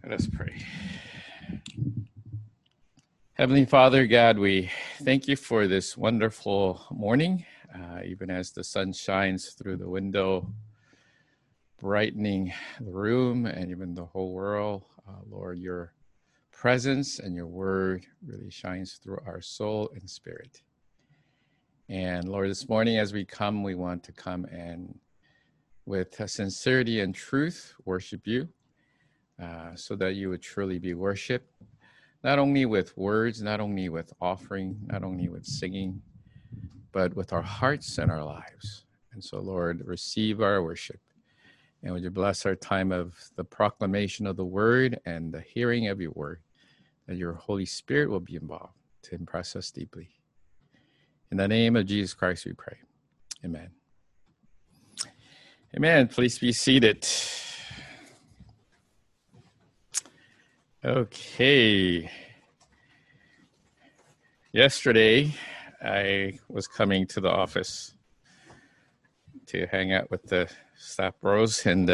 Let us pray. Heavenly Father, God, we thank you for this wonderful morning, even as the sun shines through the window, brightening the room and even the whole world. Lord, your presence and your word really shines through our soul and spirit. And Lord, this morning as we come, we want to come and with sincerity and truth worship you, so that you would truly be worshiped, not only with words, not only with offering, not only with singing, but with our hearts and our lives. And so, Lord, receive our worship. And would you bless our time of the proclamation of the word and the hearing of your word, that your Holy Spirit will be involved to impress us deeply. In the name of Jesus Christ we pray. Amen. Amen. Please be seated. Okay. Yesterday, I was coming to the office to hang out with the staff bros, and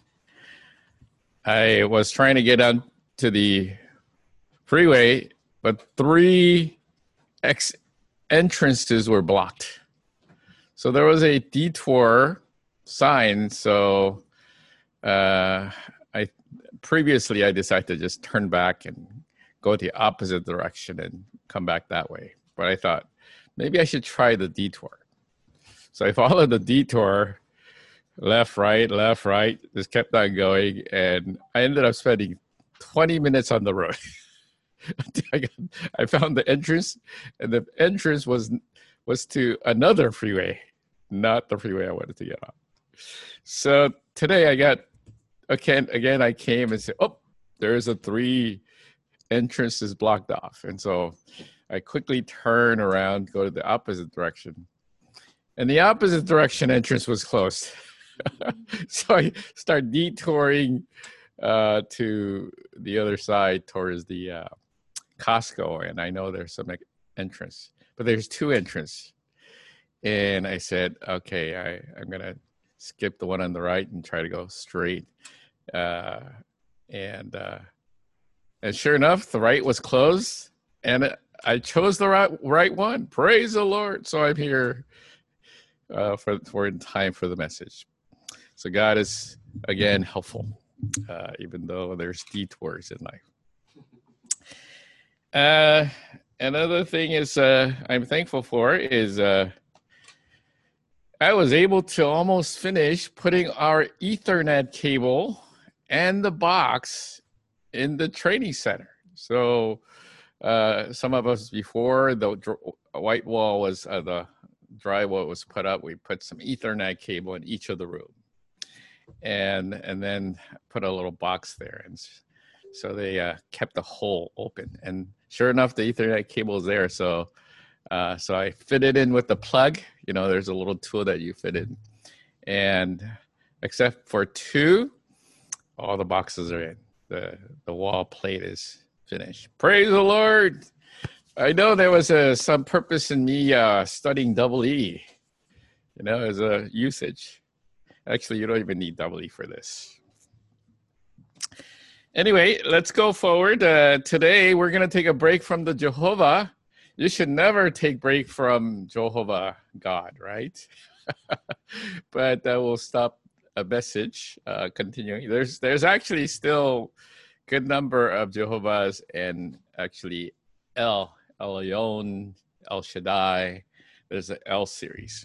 I was trying to get on to the freeway, but 3 entrances were blocked. So there was a detour sign, so Previously, I decided to just turn back and go the opposite direction and come back that way. But I thought, maybe I should try the detour. So I followed the detour, left, right, just kept on going. And I ended up spending 20 minutes on the road. I found the entrance, and the entrance was to another freeway, not the freeway I wanted to get on. So today I came and said, oh, there's a 3 entrances blocked off. And so I quickly turn around, go to the opposite direction. And the opposite direction entrance was closed. So I start detouring to the other side towards the Costco. And I know there's some entrance, but there's 2 entrances. And I said, okay, I'm going to skip the one on the right and try to go straight. And sure enough, the right was closed, and I chose the right one. Praise the Lord! So I'm here for in time for the message. So God is again helpful, even though there's detours in life. Another thing is I'm thankful for is I was able to almost finish putting our Ethernet cable and the box in the training center. So some of us before the white wall was, the drywall was put up, we put some Ethernet cable in each of the room, and then put a little box there. And so they kept the hole open. And sure enough, the Ethernet cable is there. So I fit it in with the plug. You know, there's a little tool that you fit in. And except for 2, all the boxes are in. The wall plate is finished. Praise the Lord. I know there was some purpose in me studying double E, as a usage. Actually, you don't even need double E for this. Anyway, let's go forward. Today, we're going to take a break from the Jehovah. You should never take break from Jehovah God, right? But we'll stop a message continuing. There's actually still good number of Jehovah's, and actually El Elyon, El Shaddai. There's an El series.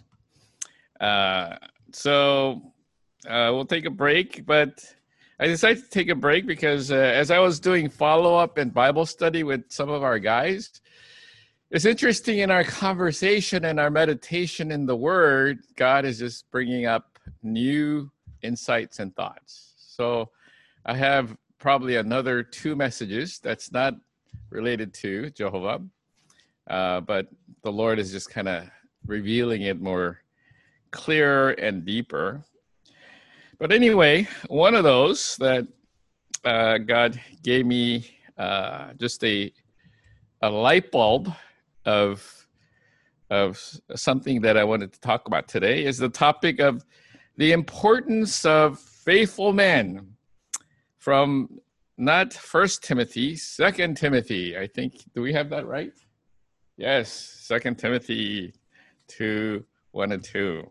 So we'll take a break, but I decided to take a break because as I was doing follow-up and Bible study with some of our guys, it's interesting in our conversation and our meditation in the Word, God is just bringing up new insights and thoughts. So I have probably another 2 messages that's not related to Jehovah, but the Lord is just kind of revealing it more clearer and deeper. But anyway, one of those that God gave me just a light bulb of something that I wanted to talk about today is the topic of the importance of faithful men from not First Timothy, Second Timothy. I think, do we have that right? Yes, Second Timothy 2, 1 and 2.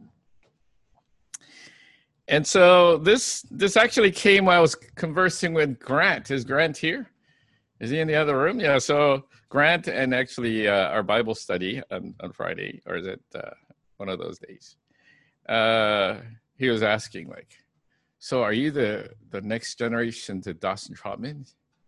And so this actually came while I was conversing with Grant. Is Grant here? Is he in the other room? Yeah, so Grant and actually our Bible study on Friday, or is it one of those days? He was asking like, so are you the next generation to Dawson Trotman?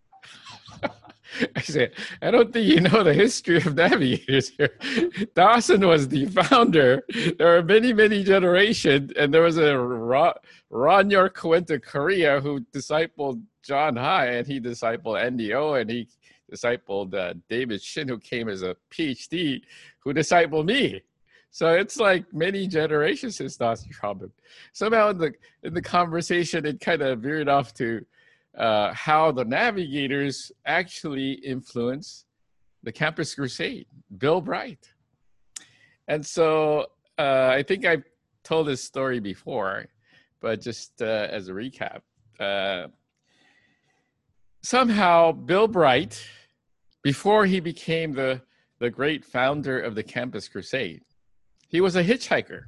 I said, I don't think you know the history of navigators here. Dawson was the founder. There are many, many generations, and there was a Ron York who went to Korea who discipled John Hai, and he discipled Andy O, and he discipled David Shin, who came as a PhD, who discipled me. So it's like many generations since Dawson Trotman. Somehow in the conversation, it kind of veered off to how the navigators actually influence the Campus Crusade, Bill Bright. And so I think I've told this story before, but just as a recap, somehow Bill Bright, before he became the great founder of the Campus Crusade, he was a hitchhiker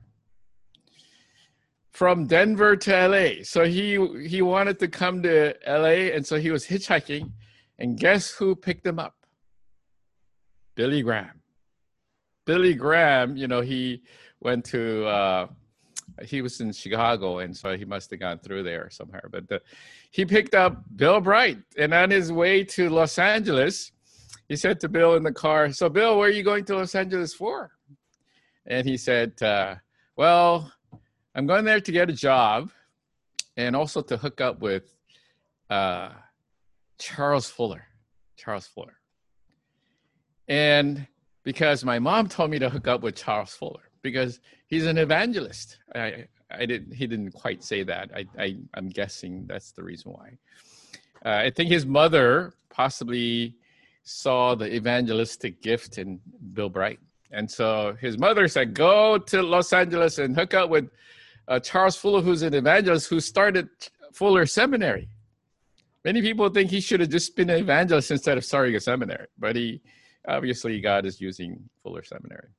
from Denver to LA. So he wanted to come to LA, and so he was hitchhiking. And guess who picked him up? Billy Graham. Billy Graham, he went to, he was in Chicago, and so he must have gone through there somewhere. But he picked up Bill Bright, and on his way to Los Angeles, he said to Bill in the car, so Bill, where are you going to Los Angeles for? And he said, well, I'm going there to get a job and also to hook up with Charles Fuller. And because my mom told me to hook up with Charles Fuller because he's an evangelist. He didn't quite say that. I'm guessing that's the reason why. I think his mother possibly saw the evangelistic gift in Bill Bright. And so his mother said, go to Los Angeles and hook up with Charles Fuller, who's an evangelist, who started Fuller Seminary. Many people think he should have just been an evangelist instead of starting a seminary, but obviously God is using Fuller Seminary.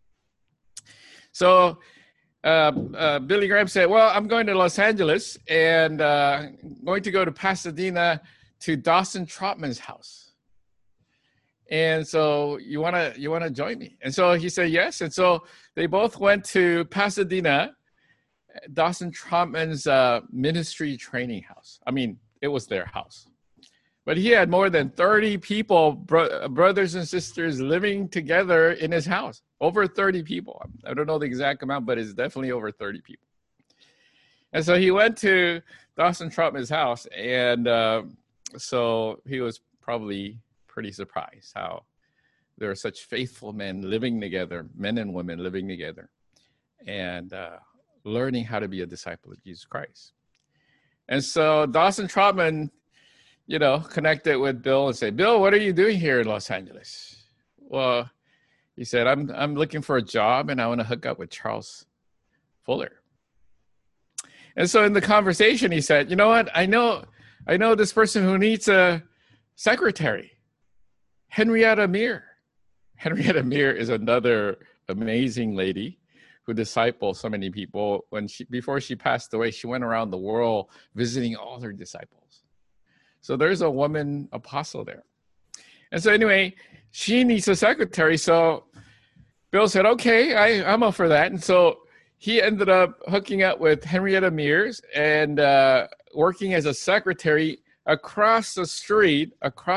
So Billy Graham said, well, I'm going to Los Angeles and going to go to Pasadena to Dawson Trotman's house. And so you want to join me? And so he said yes. And so they both went to Pasadena, Dawson Trotman's ministry training house. I mean, it was their house. But he had more than 30 people, brothers and sisters, living together in his house. Over 30 people. I don't know the exact amount, but it's definitely over 30 people. And so he went to Dawson Trotman's house, and so he was probably pretty surprised how there are such faithful men living together, men and women living together, and learning how to be a disciple of Jesus Christ. And so Dawson Trotman, connected with Bill and said, Bill, what are you doing here in Los Angeles? Well, he said, I'm looking for a job and I want to hook up with Charles Fuller. And so in the conversation, he said, you know what? I know this person who needs a secretary, Henrietta Meir. Henrietta Meir is another amazing lady who discipled so many people. Before she passed away, she went around the world visiting all her disciples. So there's a woman apostle there. And so anyway, she needs a secretary. So Bill said, okay, I'm up for that. And so he ended up hooking up with Henrietta Meir and working as a secretary across the street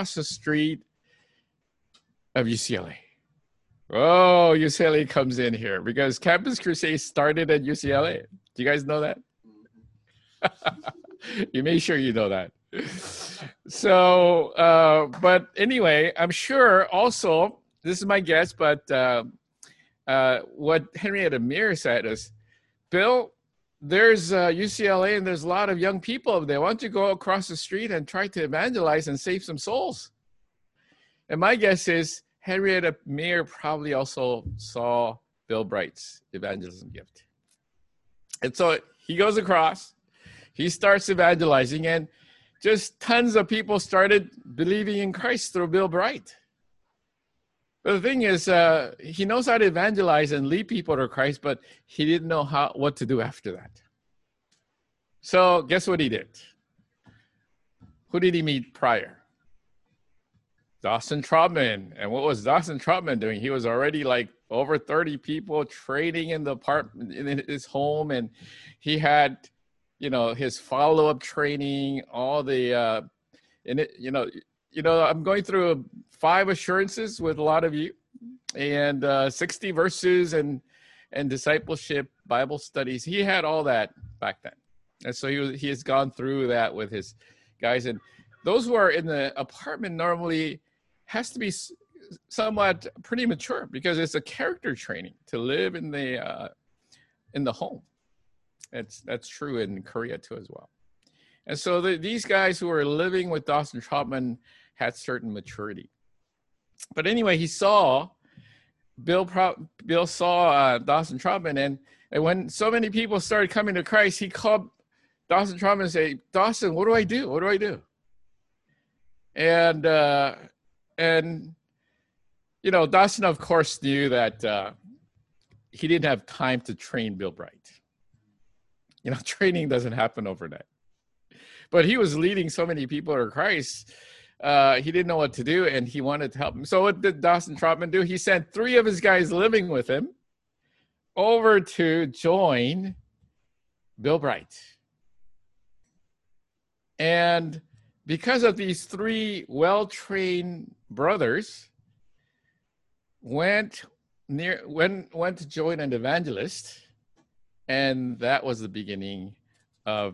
of UCLA. Oh, UCLA comes in here because Campus Crusade started at UCLA. Do you guys know that? You make sure you know that. So, but anyway, I'm sure also, this is my guess, but what Henrietta Meir said is, Bill, there's UCLA and there's a lot of young people over there. Why don't you go across the street and try to evangelize and save some souls? And my guess is Henrietta Meir probably also saw Bill Bright's evangelism gift. And so he goes across, he starts evangelizing, and just tons of people started believing in Christ through Bill Bright. But the thing is, he knows how to evangelize and lead people to Christ, but he didn't know what to do after that. So guess what he did? Who did he meet prior? Dawson Trotman. And what was Dawson Trotman doing? He was already like over 30 people training in the apartment, in his home, and he had, his follow-up training, all the, I'm going through 5 assurances with a lot of you, and 60 verses and discipleship Bible studies. He had all that back then, and so he has gone through that with his guys. And those who are in the apartment normally has to be somewhat pretty mature, because it's a character training to live in the home. That's true in Korea too as well. And so these guys who are living with Dawson Trotman had certain maturity. But anyway, Bill saw Dawson Trotman, and when so many people started coming to Christ, he called Dawson Trotman and said, "Dawson, what do I do? What do I do?" And Dawson, of course, knew that he didn't have time to train Bill Bright. Training doesn't happen overnight. But he was leading so many people to Christ, he didn't know what to do, and he wanted to help him. So what did Dawson Trotman do? He sent 3 of his guys living with him over to join Bill Bright. And because of these 3 well-trained brothers went to join an evangelist, and that was the beginning of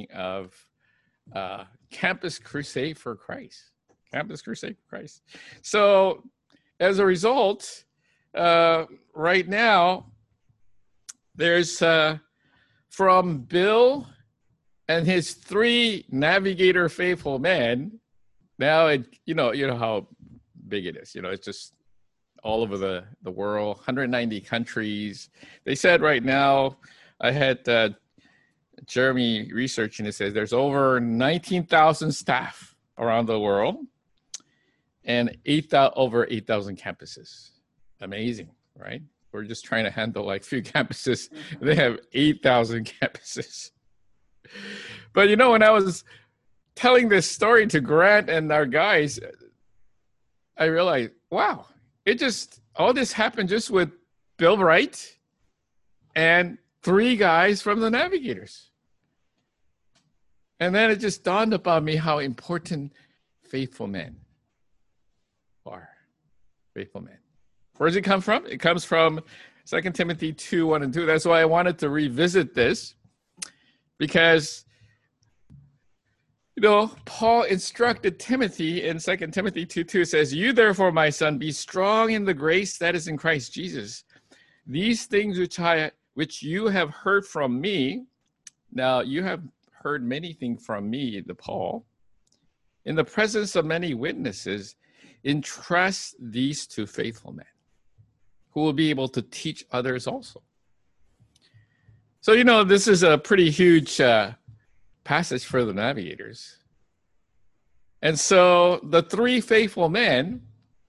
Campus Crusade for Christ. Campus Crusade for Christ. So as a result, right now, there's from Bill and his 3 navigator faithful men. Now, you know how big it is. It's just all over the world, 190 countries. They said right now, I had Jeremy researching, it says there's over 19,000 staff around the world and over 8,000 campuses. Amazing, right? We're just trying to handle like few campuses. They have 8,000 campuses. But when I was telling this story to Grant and our guys, I realized, wow, all this happened just with Bill Bright and 3 guys from the Navigators. And then it just dawned upon me how important faithful men are. Faithful men. Where does it come from? It comes from 2 Timothy 2:1 and 2. That's why I wanted to revisit this, because Paul instructed Timothy in 2 Timothy 2:2. It says, "You therefore, my son, be strong in the grace that is in Christ Jesus. These things which you have heard from me." Now, you have heard many things from me, Paul. "In the presence of many witnesses, entrust these to faithful men who will be able to teach others also." So, this is a pretty huge passage for the Navigators. And so the 3 faithful men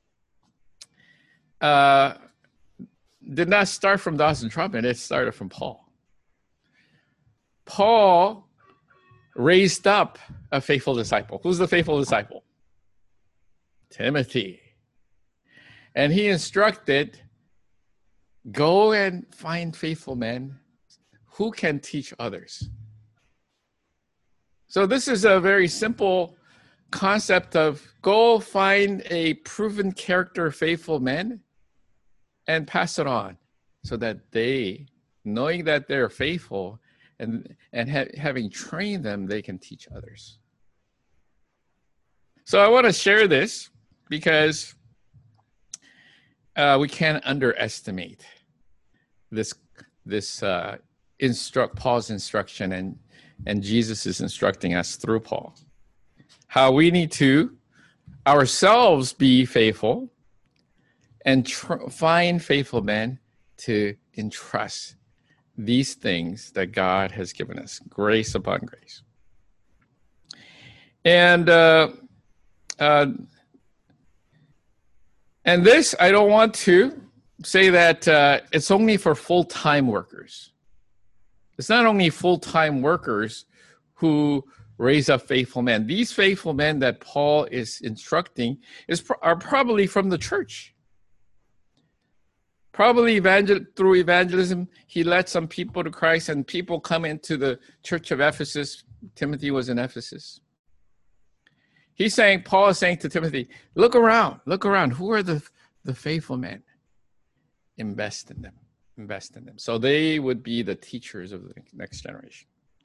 did not start from Dawson Trotman. It started from Paul. Paul raised up a faithful disciple. Who's the faithful disciple? Timothy. And he instructed, go and find faithful men who can teach others. So this is a very simple concept of go find a proven character, faithful men, and pass it on so that they, knowing that they're faithful and having trained them, they can teach others. So I want to share this because we can't underestimate this Paul's instruction, and Jesus is instructing us through Paul. How we need to ourselves be faithful and find faithful men to entrust these things that God has given us, grace upon grace. And this, I don't want to say that it's only for full-time workers. It's not only full-time workers who raise up faithful men. These faithful men that Paul is instructing are probably from the church. Probably through evangelism, he led some people to Christ, and people come into the church of Ephesus. Timothy was in Ephesus. Paul is saying to Timothy, look around. Who are the faithful men? Invest in them. So they would be the teachers of the next generation.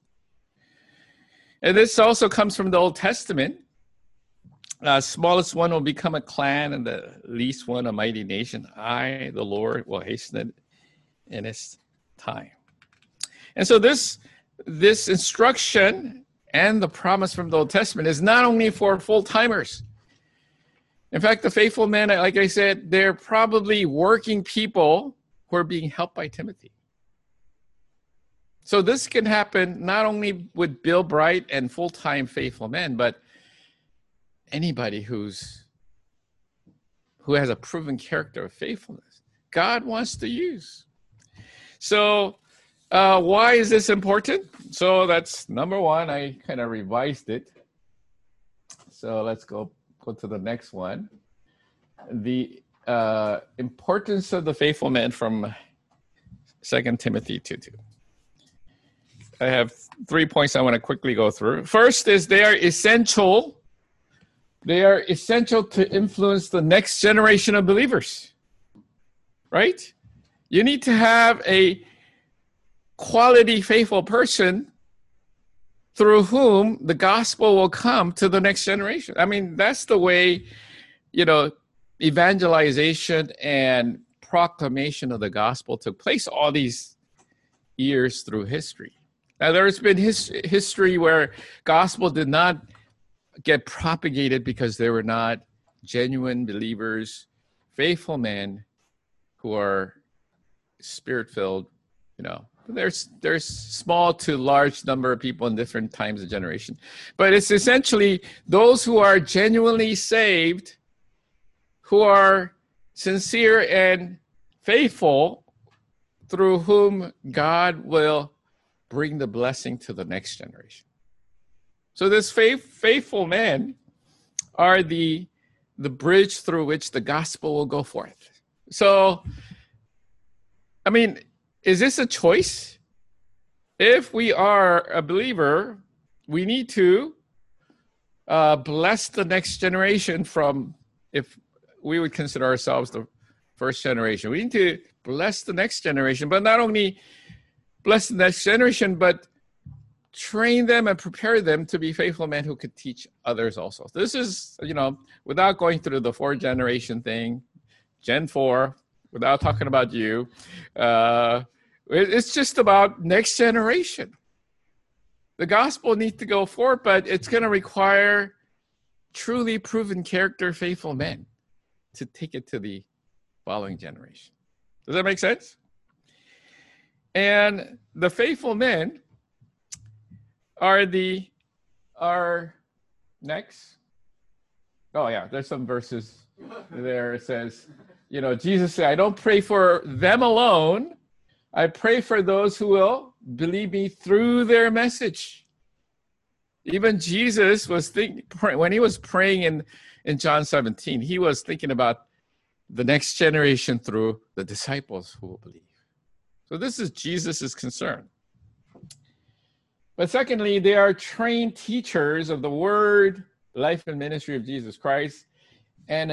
And this also comes from the Old Testament. Smallest one will become a clan, and the least one a mighty nation. I, the Lord, will hasten it in its time. And so this instruction and the promise from the Old Testament is not only for full-timers. In fact, the faithful men, like I said, they're probably working people who are being helped by Timothy. So this can happen not only with Bill Bright and full-time faithful men, but anybody who has a proven character of faithfulness, God wants to use. So why is this important? So that's number one. I kind of revised it. So let's go to the next one. The importance of the faithful men from 2 Timothy 2:2. I have 3 points I want to quickly go through. First is they are essential. They are essential to influence the next generation of believers, right? You need to have a quality, faithful person through whom the gospel will come to the next generation. I mean, that's the way, evangelization and proclamation of the gospel took place all these years through history. Now, there's been history where gospel did not get propagated because they were not genuine believers, faithful men who are spirit-filled. There's small to large number of people in different times of generation, but it's essentially those who are genuinely saved, who are sincere and faithful, through whom God will bring the blessing to the next generation. So this faithful men are the bridge through which the gospel will go forth. So, I mean, is this a choice? If we are a believer, we need to bless the next generation from, if we would consider ourselves the first generation. We need to bless the next generation, but not only bless the next generation, but train them and prepare them to be faithful men who could teach others also. This is, without going through the 4-generation thing, Gen 4, without talking about you, it's just about next generation. The gospel needs to go forward, but it's going to require truly proven character, faithful men to take it to the following generation. Does that make sense? And the faithful men are next. Oh yeah, there's some verses there. It says, Jesus said, I don't pray for them alone. I pray for those who will believe me through their message. Even Jesus was when he was praying in John 17, he was thinking about the next generation through the disciples who will believe. So this is Jesus' concern. But secondly, they are trained teachers of the word, life, and ministry of Jesus Christ. And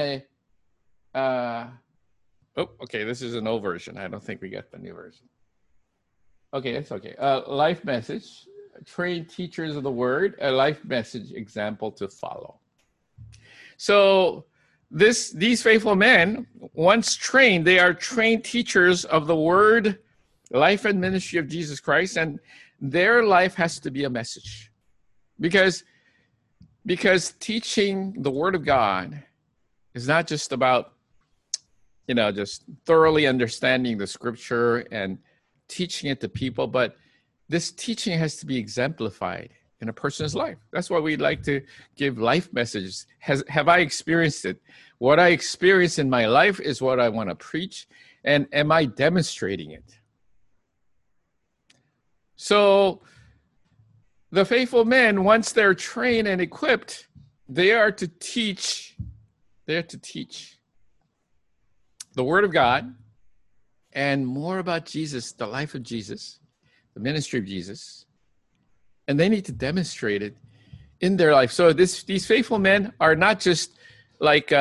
this is an old version. I don't think we got the new version. Okay, it's okay. Life message, trained teachers of the word, a life message example to follow. So these faithful men, once trained, they are trained teachers of the word, life, and ministry of Jesus Christ, and their life has to be a message. Because teaching the word of God is not just about, just thoroughly understanding the scripture and teaching it to people, but this teaching has to be exemplified in a person's life. That's why we like to give life messages. Have I experienced it? What I experience in my life is what I want to preach. And am I demonstrating it? So the faithful men, once they're trained and equipped, they are to teach. They are to teach the Word of God and more about Jesus, the life of Jesus, the ministry of Jesus. And they need to demonstrate it in their life. So these faithful men are not just like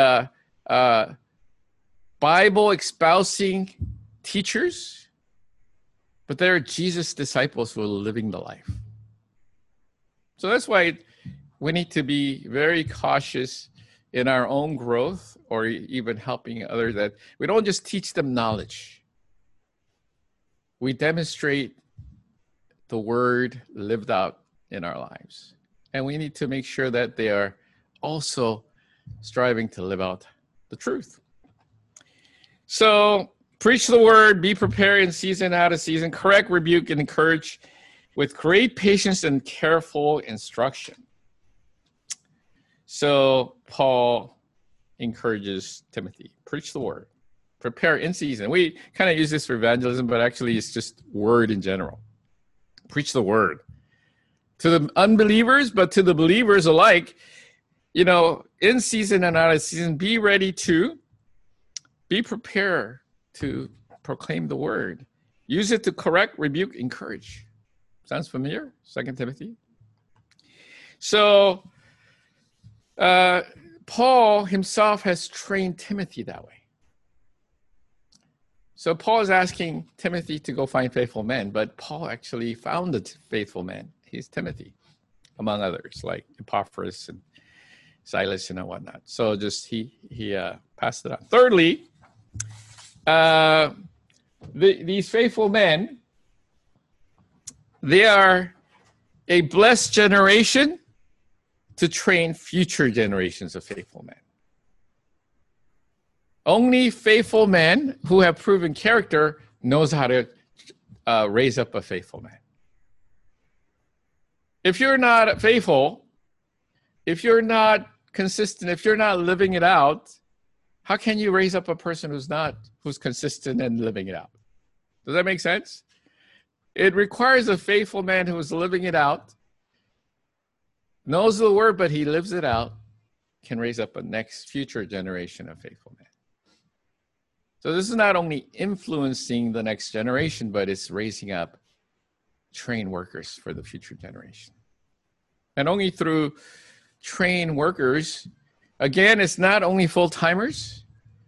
Bible espousing teachers, but they're Jesus' disciples who are living the life. So that's why we need to be very cautious in our own growth or even helping others, that we don't just teach them knowledge. We demonstrate the word lived out in our lives. And we need to make sure that they are also striving to live out the truth. So preach the word, be prepared in season, out of season, correct, rebuke, and encourage with great patience and careful instruction. So Paul encourages Timothy, preach the word, prepare in season. We kind of use this for evangelism, but actually it's just word in general. Preach the word to the unbelievers, but to the believers alike, in season and out of season, be ready to be prepared to proclaim the word. Use it to correct, rebuke, encourage. Sounds familiar? 2 Timothy. So Paul himself has trained Timothy that way. So Paul is asking Timothy to go find faithful men, but Paul actually found the faithful man. He's Timothy, among others, like Epaphras and Silas and whatnot. So just he passed it on. Thirdly, these faithful men, they are a blessed generation to train future generations of faithful men. Only faithful men who have proven character knows how to raise up a faithful man. If you're not faithful, if you're not consistent, if you're not living it out, how can you raise up a person who's consistent and living it out? Does that make sense? It requires a faithful man who is living it out, knows the word, but he lives it out, can raise up a next future generation of faithful men. So this is not only influencing the next generation, but it's raising up trained workers for the future generation. And only through trained workers, again, it's not only full-timers,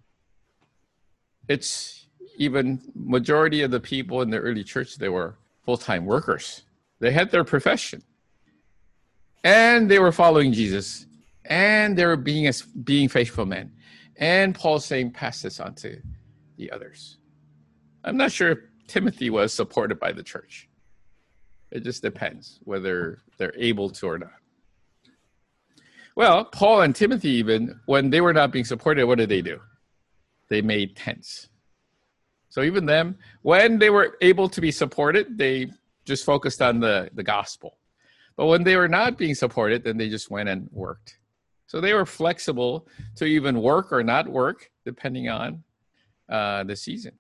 it's even majority of the people in the early church, they were full-time workers. They had their profession. And they were following Jesus. And they were being faithful men. And Paul's saying, pass this on to the others. I'm not sure if Timothy was supported by the church. It just depends whether they're able to or not. Well, Paul and Timothy, even when they were not being supported, what did they do? They made tents. So even them, when they were able to be supported, they just focused on the gospel. But when they were not being supported, then they just went and worked. So they were flexible to even work or not work, depending on the season.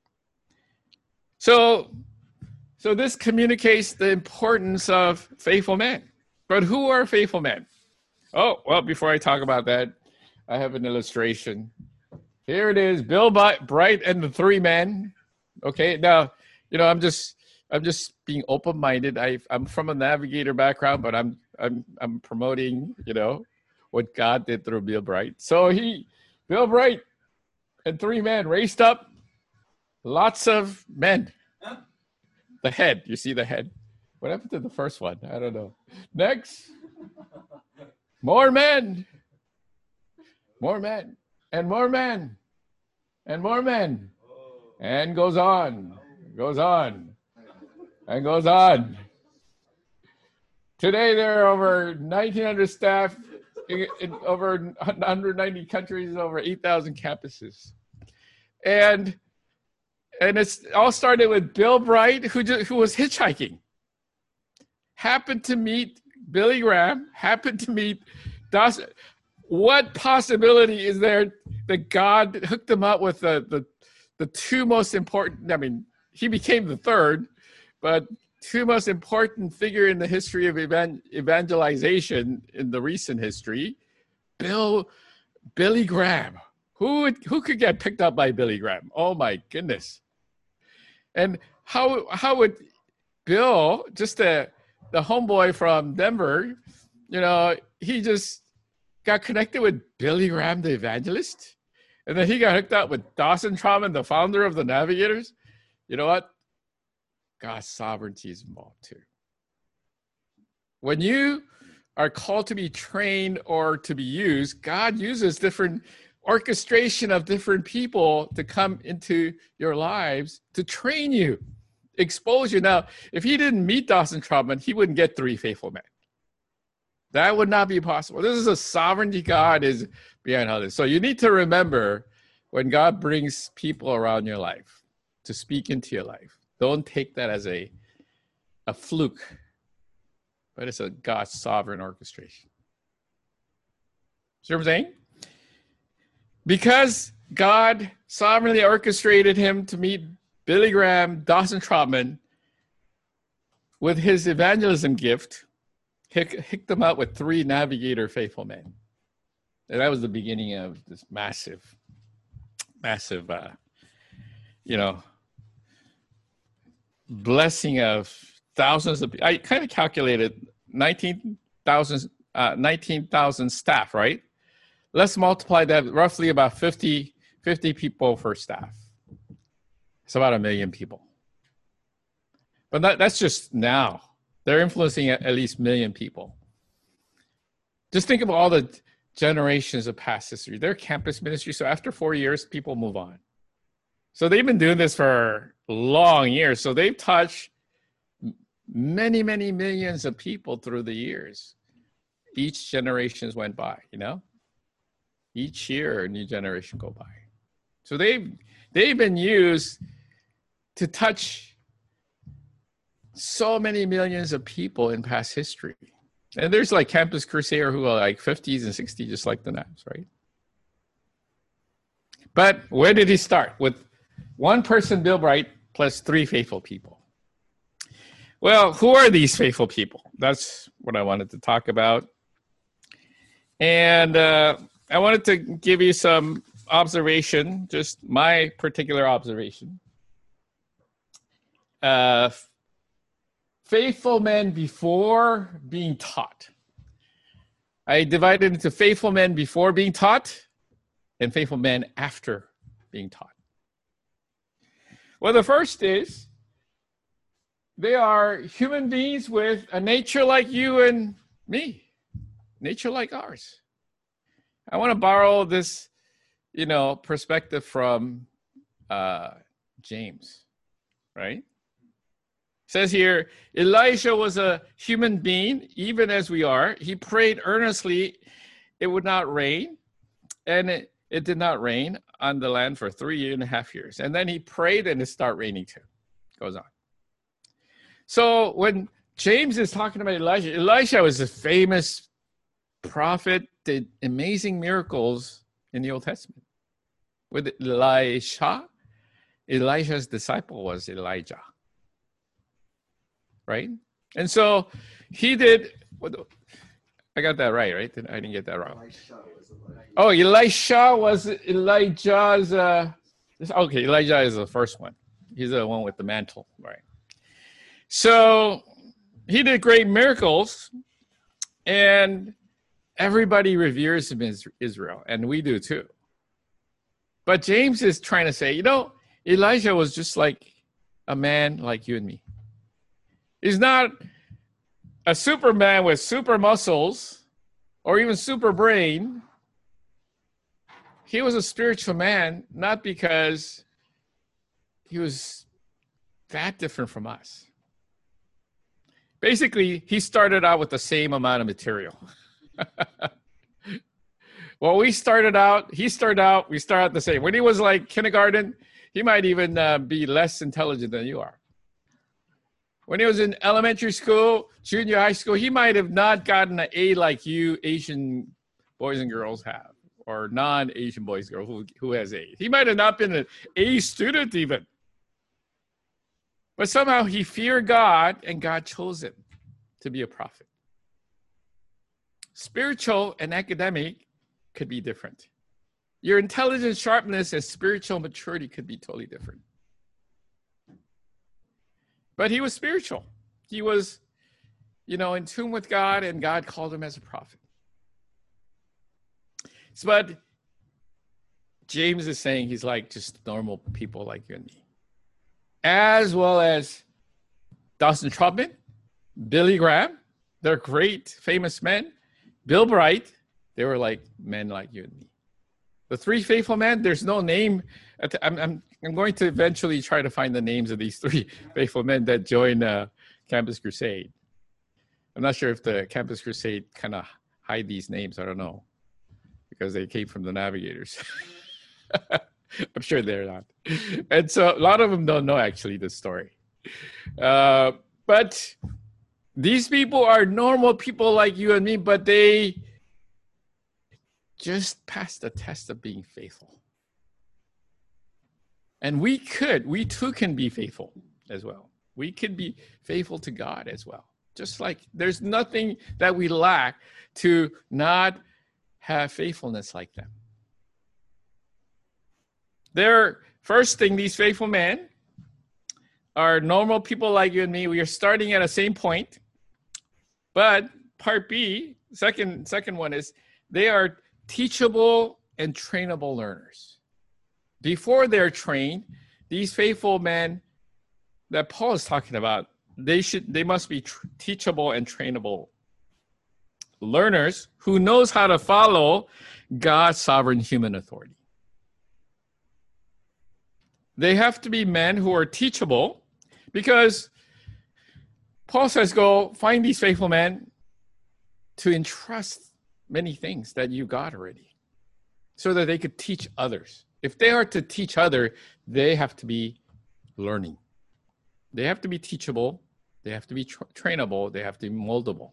So this communicates the importance of faithful men. But who are faithful men? Oh, well, before I talk about that, I have an illustration. Here it is, Bill Bright and the three men. Okay, now, I'm just being open-minded. I'm from a navigator background, but I'm promoting, what God did through Bill Bright. So Bill Bright and three men raised up lots of men. The head, you see the head. What happened to the first one? I don't know. Next. More men. More men. And more men. And more men. And goes on. Goes on. And goes on. Today there are over 1,900 staff in over 190 countries, over 8,000 campuses. And it's all started with Bill Bright, who was hitchhiking. Happened to meet Billy Graham happened to meet Dawson. What possibility is there that God hooked him up with the two most important? I mean, he became the third, but two most important figure in the history of evangelization in the recent history, Billy Graham. Who could get picked up by Billy Graham? Oh my goodness! And how would Bill, just the homeboy from Denver, he just got connected with Billy Graham, the evangelist, and then he got hooked up with Dawson Trotman, the founder of the Navigators. You know what? God's sovereignty is involved too. When you are called to be trained or to be used, God uses different orchestration of different people to come into your lives to train you, expose you. Now, if he didn't meet Dawson Trotman, he wouldn't get 3 faithful men. That would not be possible. This is a sovereignty God is behind all this. So you need to remember when God brings people around your life to speak into your life, don't take that as a fluke, but it's a God's sovereign orchestration. See what I'm saying? Because God sovereignly orchestrated him to meet Billy Graham, Dawson Trotman, with his evangelism gift, hooked them up with 3 navigator faithful men. And that was the beginning of this massive, blessing of thousands of. I kind of calculated 19,000 staff, right? Let's multiply that roughly about 50 people per staff. It's about 1 million people. But that's just now. They're influencing at least 1 million people. Just think of all the generations of past history. They're campus ministry, so after 4 years, people move on. So they've been doing this for long years. So they've touched many, many millions of people through the years. Each generations went by, Each year, a new generation go by. So they've been used to touch so many millions of people in past history. And there's like Campus Crusader who are like 50s and 60s, just like the Nabs, right? But where did he start? With one person, Bill Bright, plus 3 faithful people. Well, who are these faithful people? That's what I wanted to talk about. And I wanted to give you some observation, just my particular observation. Faithful men before being taught. I divided into faithful men before being taught and faithful men after being taught. Well, the first is they are human beings with a nature like you and me, nature like ours. I want to borrow this, perspective from James, right? It says here, Elijah was a human being, even as we are. He prayed earnestly it would not rain, and it did not rain on the land for 3.5 years. And then he prayed and it started raining too. Goes on. So when James is talking about Elijah was a famous prophet, did amazing miracles in the Old Testament. With Elijah's disciple was Elijah. Right? And so he did, I got that right? I didn't get that wrong. Elisha was Elijah's, okay, Elijah is the first one. He's the one with the mantle, right? So he did great miracles, and everybody reveres him in Israel, and we do too. But James is trying to say, Elijah was just like a man like you and me. He's not a superman with super muscles or even super brain. He was a spiritual man, not because he was that different from us. Basically, he started out with the same amount of material. Well, we started out the same. When he was like kindergarten, he might even be less intelligent than you are. When he was in elementary school, junior high school, he might have not gotten an A like you Asian boys and girls have, or non-Asian boys and girls who has A. He might have not been an A student even. But somehow he feared God, and God chose him to be a prophet. Spiritual and academic could be different. Your intelligence, sharpness, and spiritual maturity could be totally different. But he was spiritual. He was, in tune with God, and God called him as a prophet. But James is saying he's like just normal people like you and me. As well as Dawson Trotman, Billy Graham, they're great, famous men. Bill Bright, they were like men like you and me. The three faithful men, there's no name. I'm going to eventually try to find the names of these three faithful men that joined Campus Crusade. I'm not sure if the Campus Crusade kind of hide these names. I don't know, because they came from the Navigators. I'm sure they're not. And so a lot of them don't know actually this story. But these people are normal people like you and me, but they just passed the test of being faithful. And we too can be faithful as well. We could be faithful to God as well. Just like there's nothing that we lack to not have faithfulness like them. First thing, these faithful men are normal people like you and me. We are starting at the same point. But part B, second one is they are teachable and trainable learners. Before they're trained, these faithful men that Paul is talking about, they must be teachable and trainable learners who knows how to follow God's sovereign human authority. They have to be men who are teachable, because Paul says, go find these faithful men to entrust many things that you got already, so that they could teach others. If they are to teach others, they have to be learning. They have to be teachable. They have to be trainable. They have to be moldable.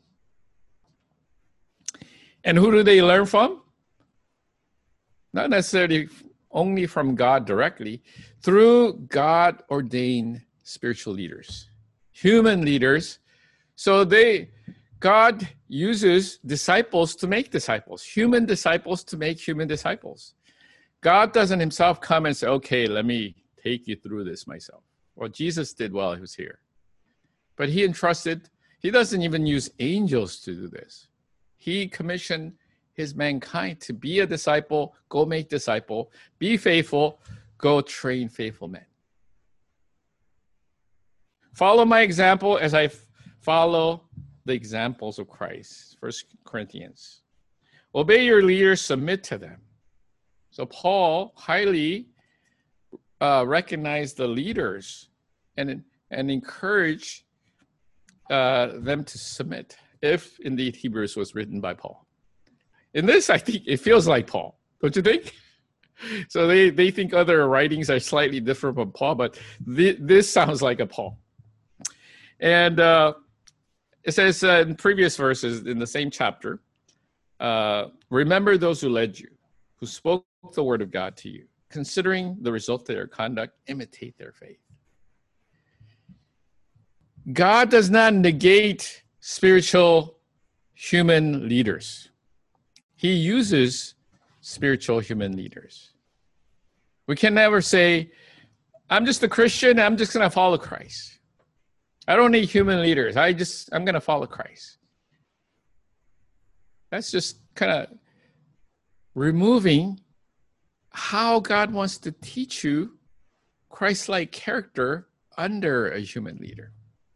And who do they learn from? Not necessarily only from God directly, through God-ordained spiritual leaders, human leaders. So God uses disciples to make disciples, human disciples to make human disciples. God doesn't himself come and say, okay, let me take you through this myself. Well, Jesus did while he was here. But he doesn't even use angels to do this. He commissioned his mankind to be a disciple, go make disciple, be faithful, go train faithful men. Follow my example as I follow the examples of Christ. 1 Corinthians. Obey your leaders, submit to them. So Paul highly recognized the leaders and encouraged them to submit, if indeed Hebrews was written by Paul. In this, I think it feels like Paul, don't you think? So they think other writings are slightly different from Paul, but this sounds like a Paul. And it says in previous verses in the same chapter, remember those who led you, who spoke the word of God to you. Considering the result of their conduct, imitate their faith. God does not negate spiritual human leaders. He uses spiritual human leaders. We can never say, I'm just a Christian, I'm just going to follow Christ. I don't need human leaders. I'm going to follow Christ. That's just kind of removing how God wants to teach you Christ-like character under a human leader.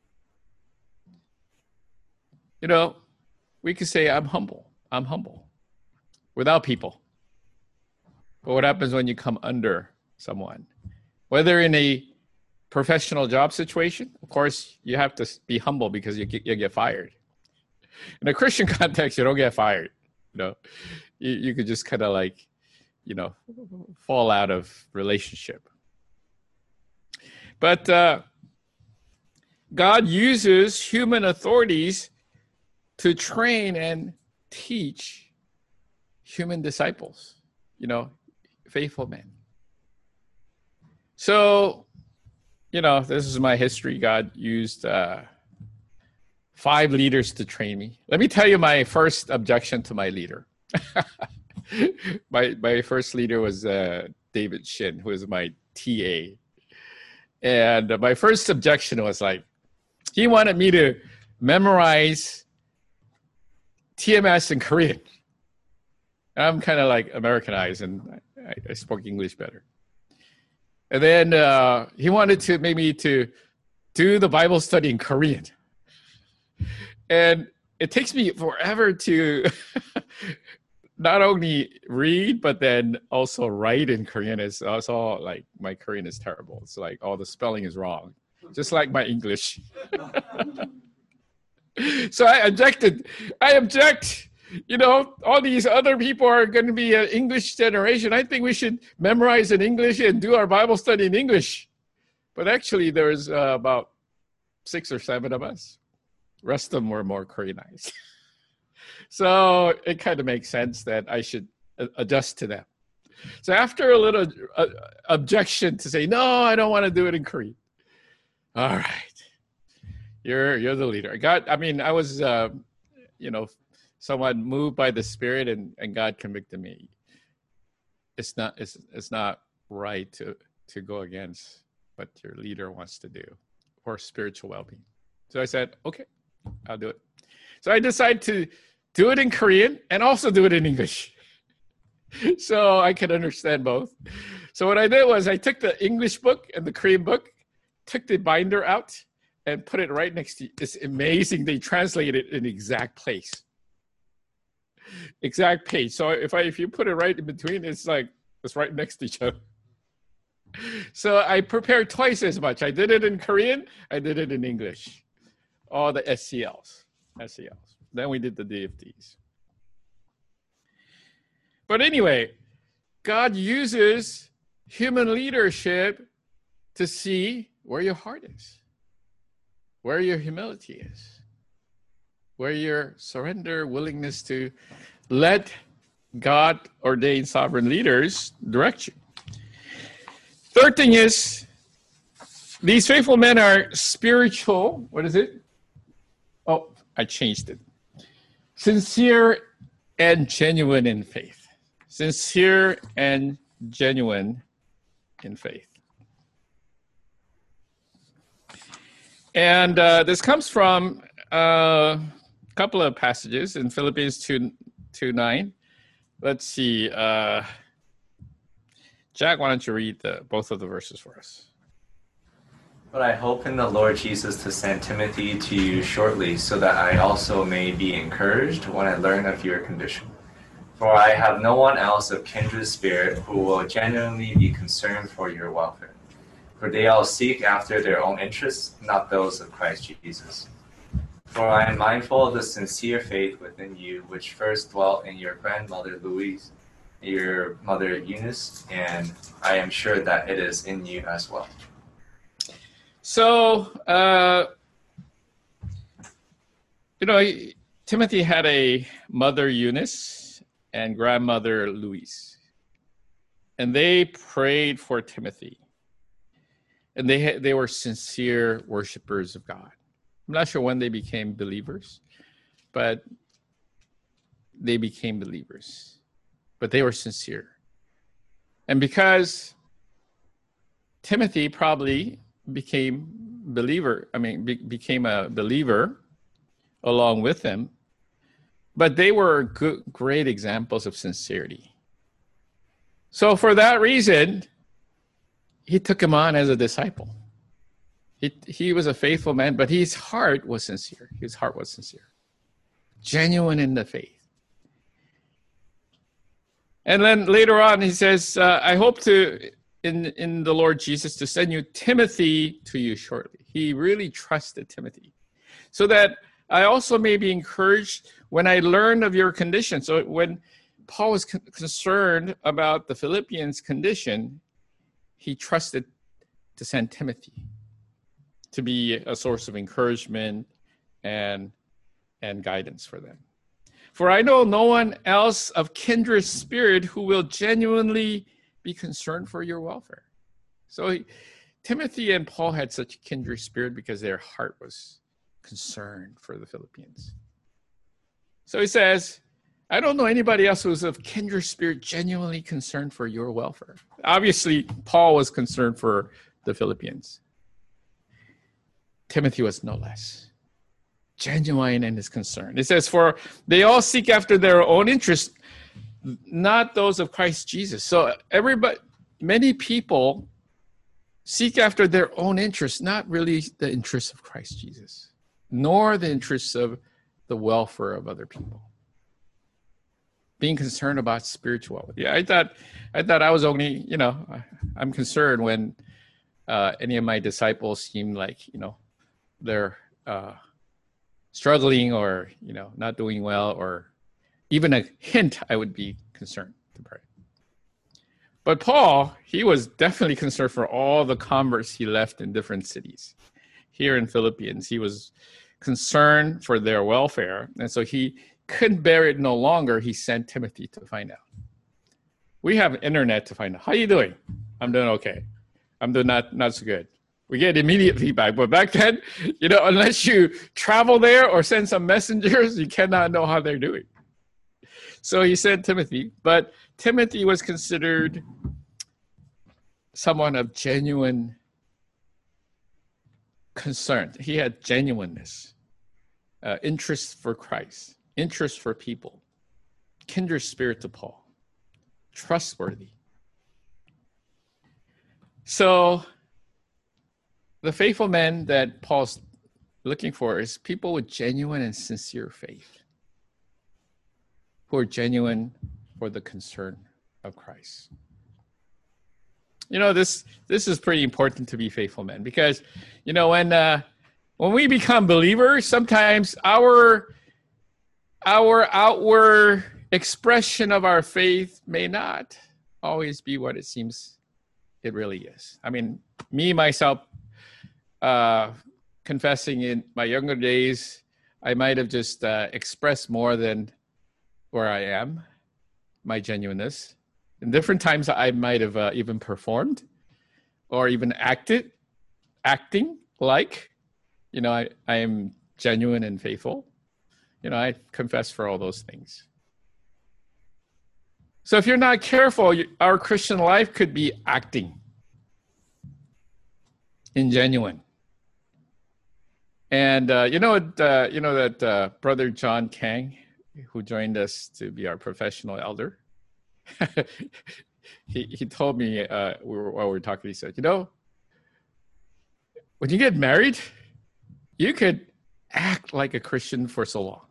We could say, I'm humble without people. But what happens when you come under someone? Whether in a professional job situation, of course, you have to be humble because you get fired. In a Christian context, you don't get fired. You could just kind of fall out of relationship. But God uses human authorities to train and teach human disciples, faithful men. So, this is my history. God used 5 leaders to train me. Let me tell you my first objection to my leader. my first leader was David Shin, who was my TA. And my first objection was like, he wanted me to memorize TMS in Korean. I'm kind of like Americanized, and I spoke English better. And then he wanted to maybe to do the Bible study in Korean. And it takes me forever to not only read, but then also write in Korean. It's also like my Korean is terrible. It's like all the spelling is wrong, just like my English. So I objected. I object. All these other people are going to be an English generation. I think we should memorize in English and do our Bible study in English. But actually, there's about 6 or 7 of us. Rest of them were more Koreanized. So it kind of makes sense that I should adjust to them. So after a little objection to say, no, I don't want to do it in Korean. All right. You're the leader. I was, somewhat moved by the Spirit, and God convicted me. It's not right to go against what your leader wants to do for spiritual well-being. So I said, okay, I'll do it. So I decided to do it in Korean and also do it in English, so I could understand both. So what I did was I took the English book and the Korean book, took the binder out, and put it right next to. It's amazing. They translated it in the exact place. Exact page. So if you put it right in between, it's right next to each other. So I prepared twice as much. I did it in Korean. I did it in English. All the SCLs. Then we did the DFDs. But anyway, God uses human leadership to see where your heart is, where your humility is, where your surrender, willingness to let God ordained sovereign leaders direct you. Third thing is, these faithful men are spiritual. What is it? Oh, I changed it. Sincere and genuine in faith. Sincere and genuine in faith. And this comes from a couple of passages in Philippians 2:9. Let's see. Jack, why don't you read both of the verses for us? But I hope in the Lord Jesus to send Timothy to you shortly, so that I also may be encouraged when I learn of your condition. For I have no one else of kindred spirit who will genuinely be concerned for your welfare. For they all seek after their own interests, not those of Christ Jesus. For I am mindful of the sincere faith within you, which first dwelt in your grandmother Louise, your mother Eunice, and I am sure that it is in you as well. So, Timothy had a mother Eunice and grandmother Louise, and they prayed for Timothy, and they were sincere worshipers of God. I'm not sure when they became believers, but they became believers. But they were sincere. And because Timothy probably became a believer along with them, but they were great examples of sincerity. So for that reason, he took him on as a disciple. He was a faithful man, but his heart was sincere. Genuine in the faith. And then later on, he says, I hope to, in the Lord Jesus, to send you Timothy to you shortly. He really trusted Timothy, so that I also may be encouraged when I learn of your condition. So when Paul was concerned about the Philippians' condition, he trusted to send Timothy. to be a source of encouragement and guidance for them. For I know no one else of kindred spirit who will genuinely be concerned for your welfare. So Timothy and Paul had such kindred spirit because their heart was concerned for the Philippians. So he says, I don't know anybody else who's of kindred spirit genuinely concerned for your welfare. Obviously, Paul was concerned for the Philippians. Timothy was no less genuine in his concern. It says, for they all seek after their own interests, not those of Christ Jesus. So many people seek after their own interests, not really the interests of Christ Jesus, nor the interests of the welfare of other people. Being concerned about spirituality. I thought I was only, I'm concerned when any of my disciples seem like, they're struggling or, not doing well, or even a hint, I would be concerned to pray. But Paul, he was definitely concerned for all the converts he left in different cities. Here in Philippians, he was concerned for their welfare. And so he couldn't bear it no longer. He sent Timothy to find out. We have internet to find out. How are you doing? I'm doing okay. I'm doing not so good. We get immediate feedback. But back then, unless you travel there or send some messengers, you cannot know how they're doing. So he sent Timothy, but Timothy was considered someone of genuine concern. He had genuineness, interest for Christ, interest for people, kindred spirit to Paul, trustworthy. So the faithful men that Paul's looking for is people with genuine and sincere faith, who are genuine for the concern of Christ. This is pretty important to be faithful men, because, when we become believers, sometimes our outward expression of our faith may not always be what it seems it really is. I mean, me, myself, confessing in my younger days, I might have just expressed more than where I am, my genuineness. In different times, I might have even performed or even acting like, I am genuine and faithful. I confess for all those things. So if you're not careful, our Christian life could be acting ingenuine. And that Brother John Kang, who joined us to be our professional elder, he told me while we were talking, he said, when you get married, you could act like a Christian for so long.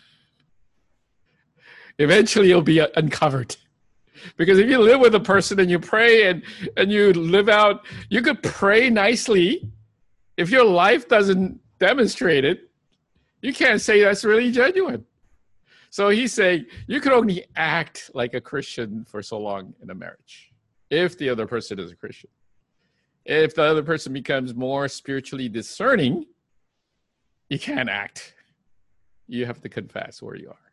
Eventually you'll be uncovered. Because if you live with a person and you pray and you live out, you could pray nicely. If your life doesn't demonstrate it, you can't say that's really genuine. So he's saying you could only act like a Christian for so long in a marriage if the other person is a Christian. If the other person becomes more spiritually discerning, you can't act. You have to confess where you are.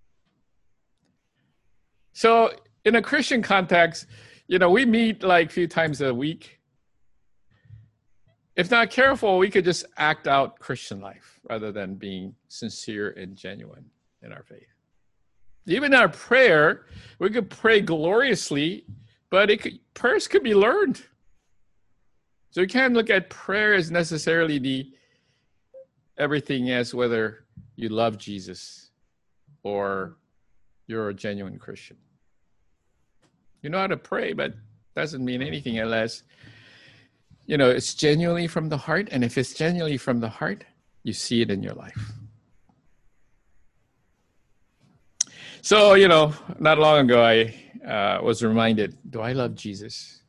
So in a Christian context, we meet like a few times a week. If not careful, we could just act out Christian life rather than being sincere and genuine in our faith. Even our prayer, we could pray gloriously, but prayers could be learned. So you can't look at prayer as necessarily everything as whether you love Jesus or you're a genuine Christian. You know how to pray, but doesn't mean anything unless, it's genuinely from the heart. And if it's genuinely from the heart, you see it in your life. So, not long ago, I was reminded, do I love Jesus?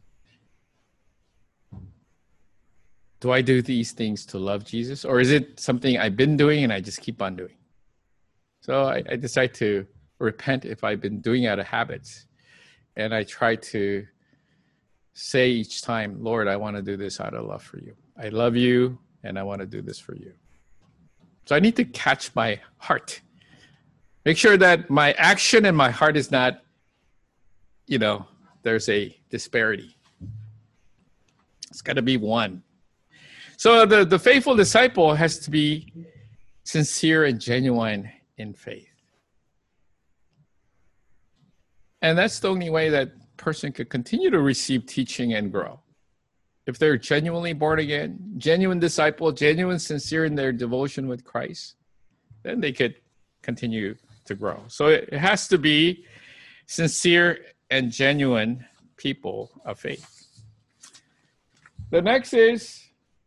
Do I do these things to love Jesus? Or is it something I've been doing and I just keep on doing? So I decide to repent if I've been doing out of habits. And I try to say each time, Lord, I want to do this out of love for you. I love you. and I want to do this for you. So I need to catch my heart. Make sure that my action and my heart is not, there's a disparity. It's got to be one. So the faithful disciple has to be sincere and genuine in faith. And that's the only way that person could continue to receive teaching and grow. If they're genuinely born again, genuine disciple, genuine, sincere in their devotion with Christ, then they could continue to grow. So it has to be sincere and genuine people of faith. The next is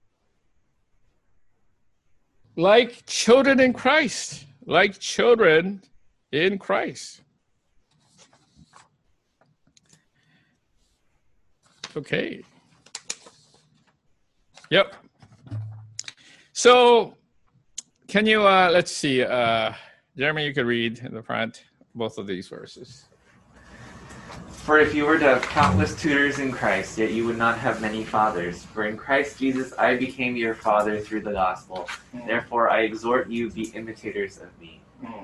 like children in Christ. Like children in Christ. Okay. Yep. So can you, let's see, Jeremy, you could read in the front both of these verses. For if you were to have countless tutors in Christ, yet you would not have many fathers. For in Christ Jesus I became your father through the gospel. Therefore I exhort you, be imitators of me.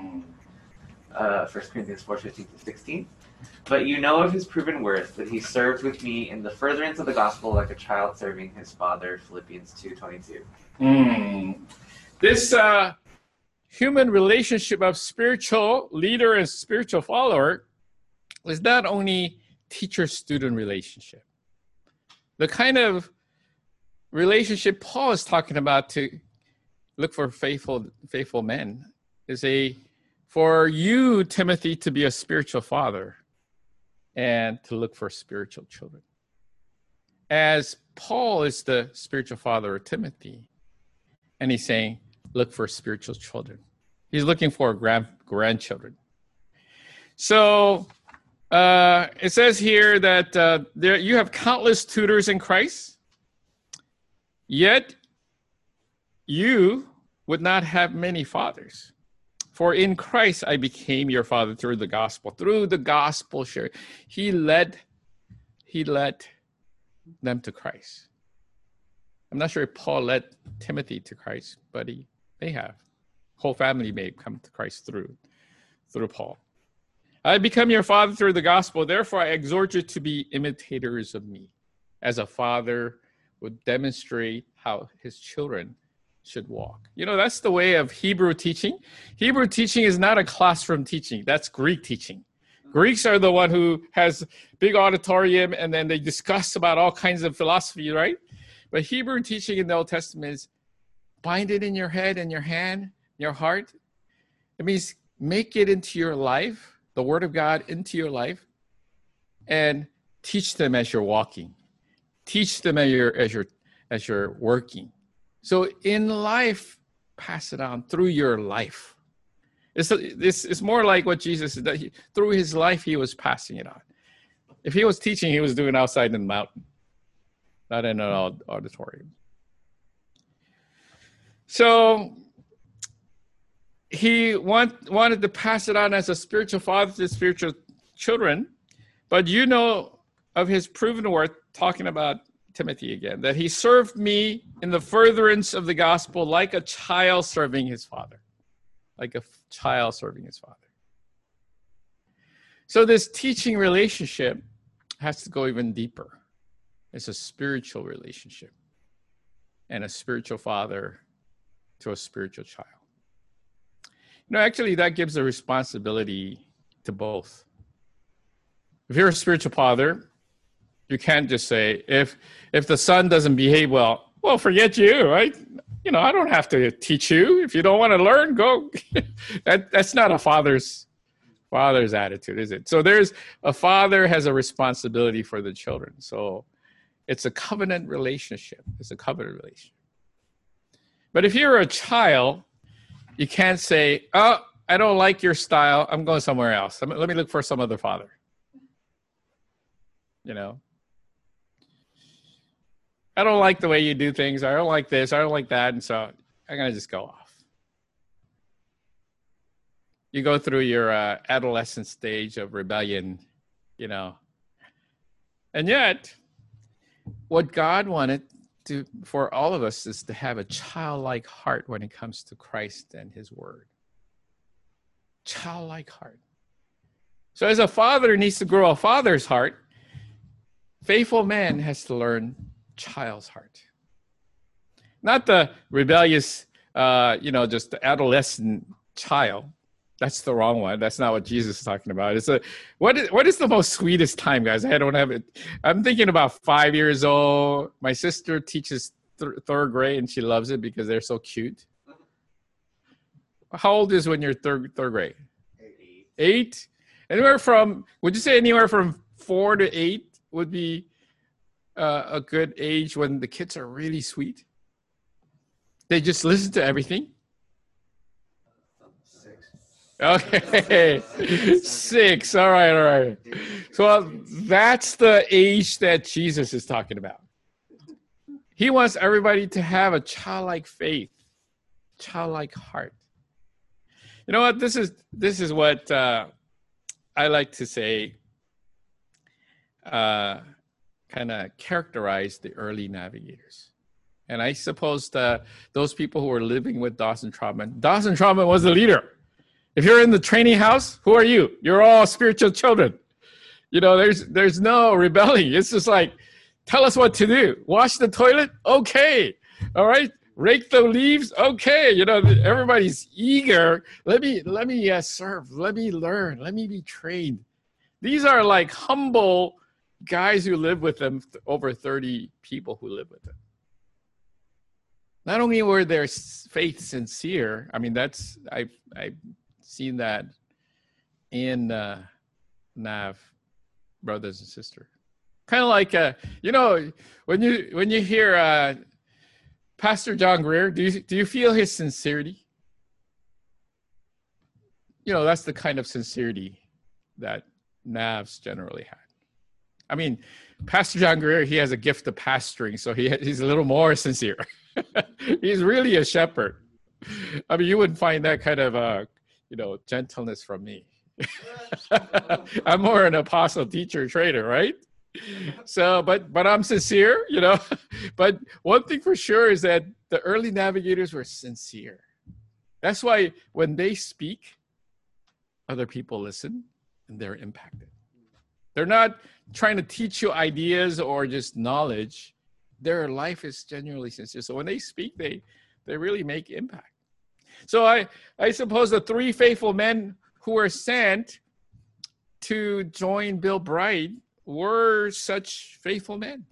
1 Corinthians 4:15-16. But you know of his proven worth, that he served with me in the furtherance of the gospel like a child serving his father. Philippians 2:22. This human relationship of spiritual leader and spiritual follower is not only teacher-student relationship. The kind of relationship Paul is talking about to look for faithful men is for you, Timothy, to be a spiritual father and to look for spiritual children. As Paul is the spiritual father of Timothy, and he's saying, look for spiritual children. He's looking for grandchildren. So it says here that you have countless tutors in Christ, yet you would not have many fathers. For in Christ I became your father through the gospel. Through the gospel share, he led them to Christ. I'm not sure if Paul led Timothy to Christ, but they have. Whole family may come to Christ through Paul. I become your father through the gospel. Therefore, I exhort you to be imitators of me, as a father would demonstrate how his children should walk. That's the way of Hebrew teaching. Hebrew teaching is not a classroom teaching. That's Greek teaching. Greeks are the one who has big auditorium and then they discuss about all kinds of philosophy, right? But Hebrew teaching in the Old Testament is bind it in your head and your hand, your heart. It means make it into your life, the word of God into your life, and teach them as you're walking. Teach them as you're working. So in life, pass it on through your life. It's more like what Jesus did. Through his life, he was passing it on. If he was teaching, he was doing it outside in the mountain, not in an auditorium. So he wanted to pass it on as a spiritual father to spiritual children, but of his proven worth, talking about Timothy again, that he served me in the furtherance of the gospel like a child serving his father. Like a child serving his father. So this teaching relationship has to go even deeper. It's a spiritual relationship and a spiritual father to a spiritual child. Actually, that gives a responsibility to both. If you're a spiritual father, you can't just say, if the son doesn't behave well, forget you, right? I don't have to teach you. If you don't want to learn, go. That's not a father's attitude, is it? So there's a father has a responsibility for the children. So it's a covenant relationship. It's a covenant relationship. But if you're a child, you can't say, oh, I don't like your style. I'm going somewhere else. Let me look for some other father. I don't like the way you do things. I don't like this. I don't like that. And so I'm going to just go off. You go through your adolescent stage of rebellion, And yet, what God wanted for all of us is to have a childlike heart when it comes to Christ and his word. Childlike heart. So as a father needs to grow a father's heart, faithful man has to learn child's heart. Not the rebellious, just the adolescent child. That's the wrong one. That's not what Jesus is talking about. It's what is the most sweetest time, guys? I don't have it. I'm thinking about 5 years old. My sister teaches third grade, and she loves it because they're so cute. How old is when you're third grade? 8. Would you say anywhere from 4 to 8 would be a good age when the kids are really sweet? They just listen to everything. Okay, 6. All right. So that's the age that Jesus is talking about. He wants everybody to have a childlike faith, childlike heart. You know what? This is what I like to say. Kind of characterize the early navigators, and I suppose those people who were living with Dawson Trotman. Dawson Trotman was the leader. If you're in the training house, who are you? You're all spiritual children. There's no rebelling. It's just like, tell us what to do. Wash the toilet? Okay. All right. Rake the leaves? Okay. Everybody's eager. Let me serve. Let me learn. Let me be trained. These are like humble guys who live with them, over 30 people who live with them. Not only were their faith sincere, I mean, I've seen that in NAV, brothers and sisters. Kind of like when you hear Pastor John Greer, do you feel his sincerity? That's the kind of sincerity that NAVs generally had. I mean, Pastor John Greer, he has a gift of pastoring, so he's a little more sincere. He's really a shepherd. I mean, you wouldn't find that kind of gentleness from me. I'm more an apostle, teacher, trainer, right? So, but I'm sincere, But one thing for sure is that the early navigators were sincere. That's why when they speak, other people listen and they're impacted. They're not trying to teach you ideas or just knowledge. Their life is genuinely sincere. So when they speak, they really make impact. So I suppose the 3 faithful men who were sent to join Bill Bright were such faithful men.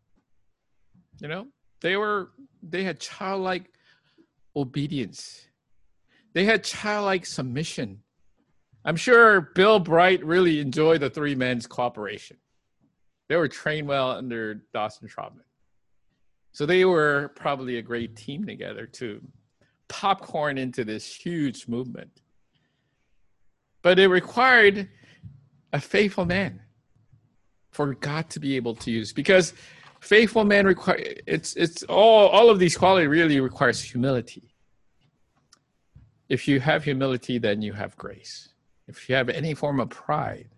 They had childlike obedience. They had childlike submission. I'm sure Bill Bright really enjoyed the 3 men's cooperation. They were trained well under Dawson Trotman. So they were probably a great team together to popcorn into this huge movement. But it required a faithful man for God to be able to use, because faithful men it's all of these qualities really requires humility. If you have humility, then you have grace. If you have any form of pride,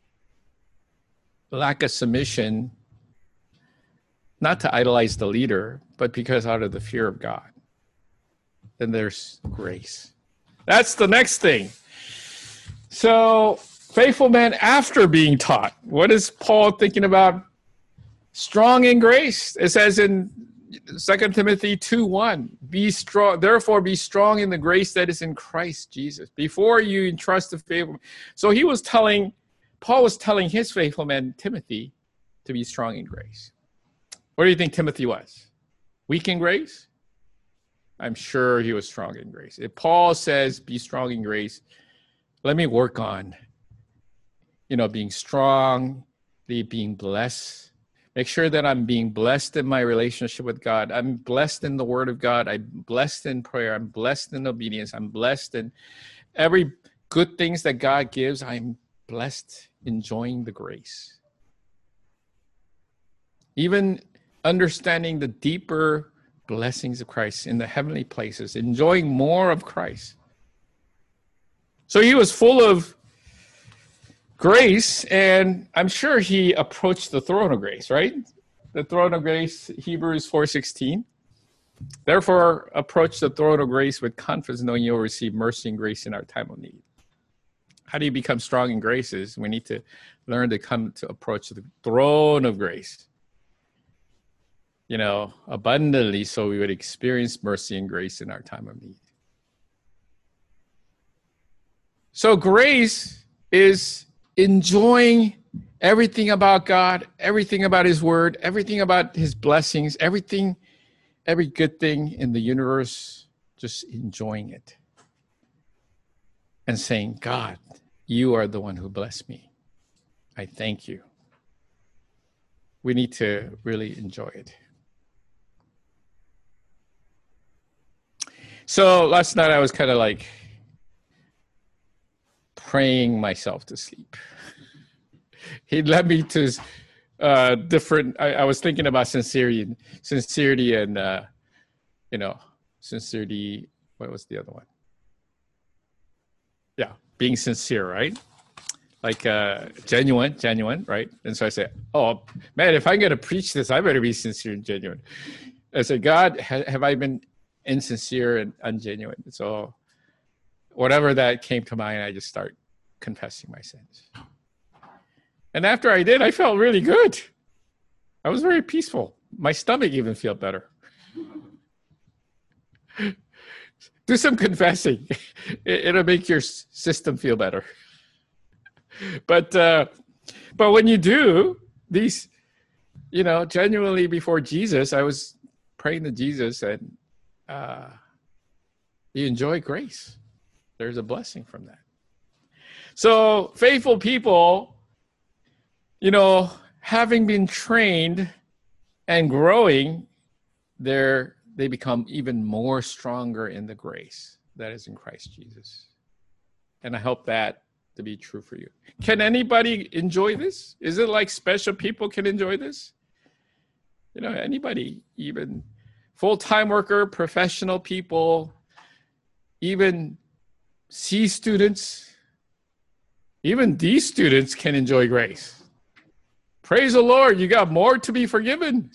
lack of submission, not to idolize the leader, but because out of the fear of God, then there's grace. That's the next thing. So, faithful men after being taught. What is Paul thinking about? Strong in grace. It says in 2 Timothy 2:1, be strong, therefore be strong in the grace that is in Christ Jesus. Before you entrust the faithful. So Paul was telling his faithful man, Timothy, to be strong in grace. What do you think Timothy was? Weak in grace? I'm sure he was strong in grace. If Paul says, be strong in grace, let me work on, being strong, being blessed. Make sure that I'm being blessed in my relationship with God. I'm blessed in the Word of God. I'm blessed in prayer. I'm blessed in obedience. I'm blessed in every good things that God gives. I'm blessed, enjoying the grace. Even understanding the deeper blessings of Christ in the heavenly places, enjoying more of Christ. So he was full of grace, and I'm sure he approached the throne of grace, right? the throne of grace, Hebrews 4:16. Therefore, approach the throne of grace with confidence, knowing you'll receive mercy and grace in our time of need. How do you become strong in grace? Is we need to learn to come to approach the throne of grace, abundantly, so we would experience mercy and grace in our time of need. So grace is enjoying everything about God, everything about his word, everything about his blessings, every good thing in the universe, just enjoying it. And saying, God, you are the one who blessed me. I thank you. We need to really enjoy it. So last night I was kind of like praying myself to sleep. He led me to different. I was thinking about sincerity, and sincerity. What was the other one? Yeah, being sincere, right? Like genuine, right? And so I said, "Oh man, if I'm going to preach this, I better be sincere and genuine." I said, "God, have I been insincere and ungenuine?" So whatever that came to mind, I just start confessing my sins. And after I did, I felt really good. I was very peaceful. My stomach even felt better. Do some confessing. It'll make your system feel better. But when you do these, genuinely before Jesus, I was praying to Jesus, and you enjoy grace. There's a blessing from that. So faithful people, having been trained and growing, they become even more stronger in the grace that is in Christ Jesus. And I hope that to be true for you. Can anybody enjoy this? Is it like special people can enjoy this? Anybody, even full-time worker, professional people, even C students, even D students can enjoy grace. Praise the Lord, you got more to be forgiven.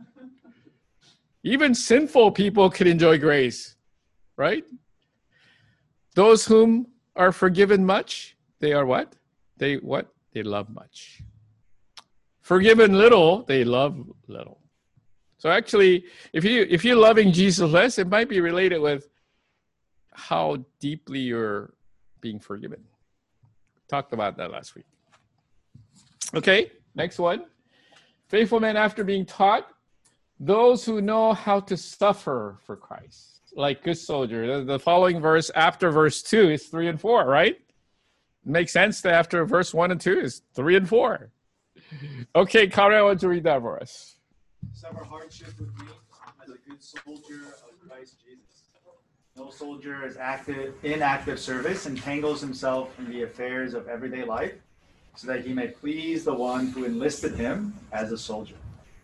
Even sinful people can enjoy grace, right? Those whom are forgiven much, they are what? They love much. Forgiven little, they love little. So actually, if you're loving Jesus less, it might be related with how deeply you're being forgiven. Talked about that last week. Okay, next one. Faithful men after being taught, those who know how to suffer for Christ, like good soldier. The following verse after verse 2 is 3 and 4, right? Makes sense that after verse 1 and 2 is 3 and 4. Okay, Karen, I want to read that for us. Suffer hardship with me as a good soldier of Christ Jesus. No soldier is in active service entangles himself in the affairs of everyday life, so that he may please the one who enlisted him as a soldier.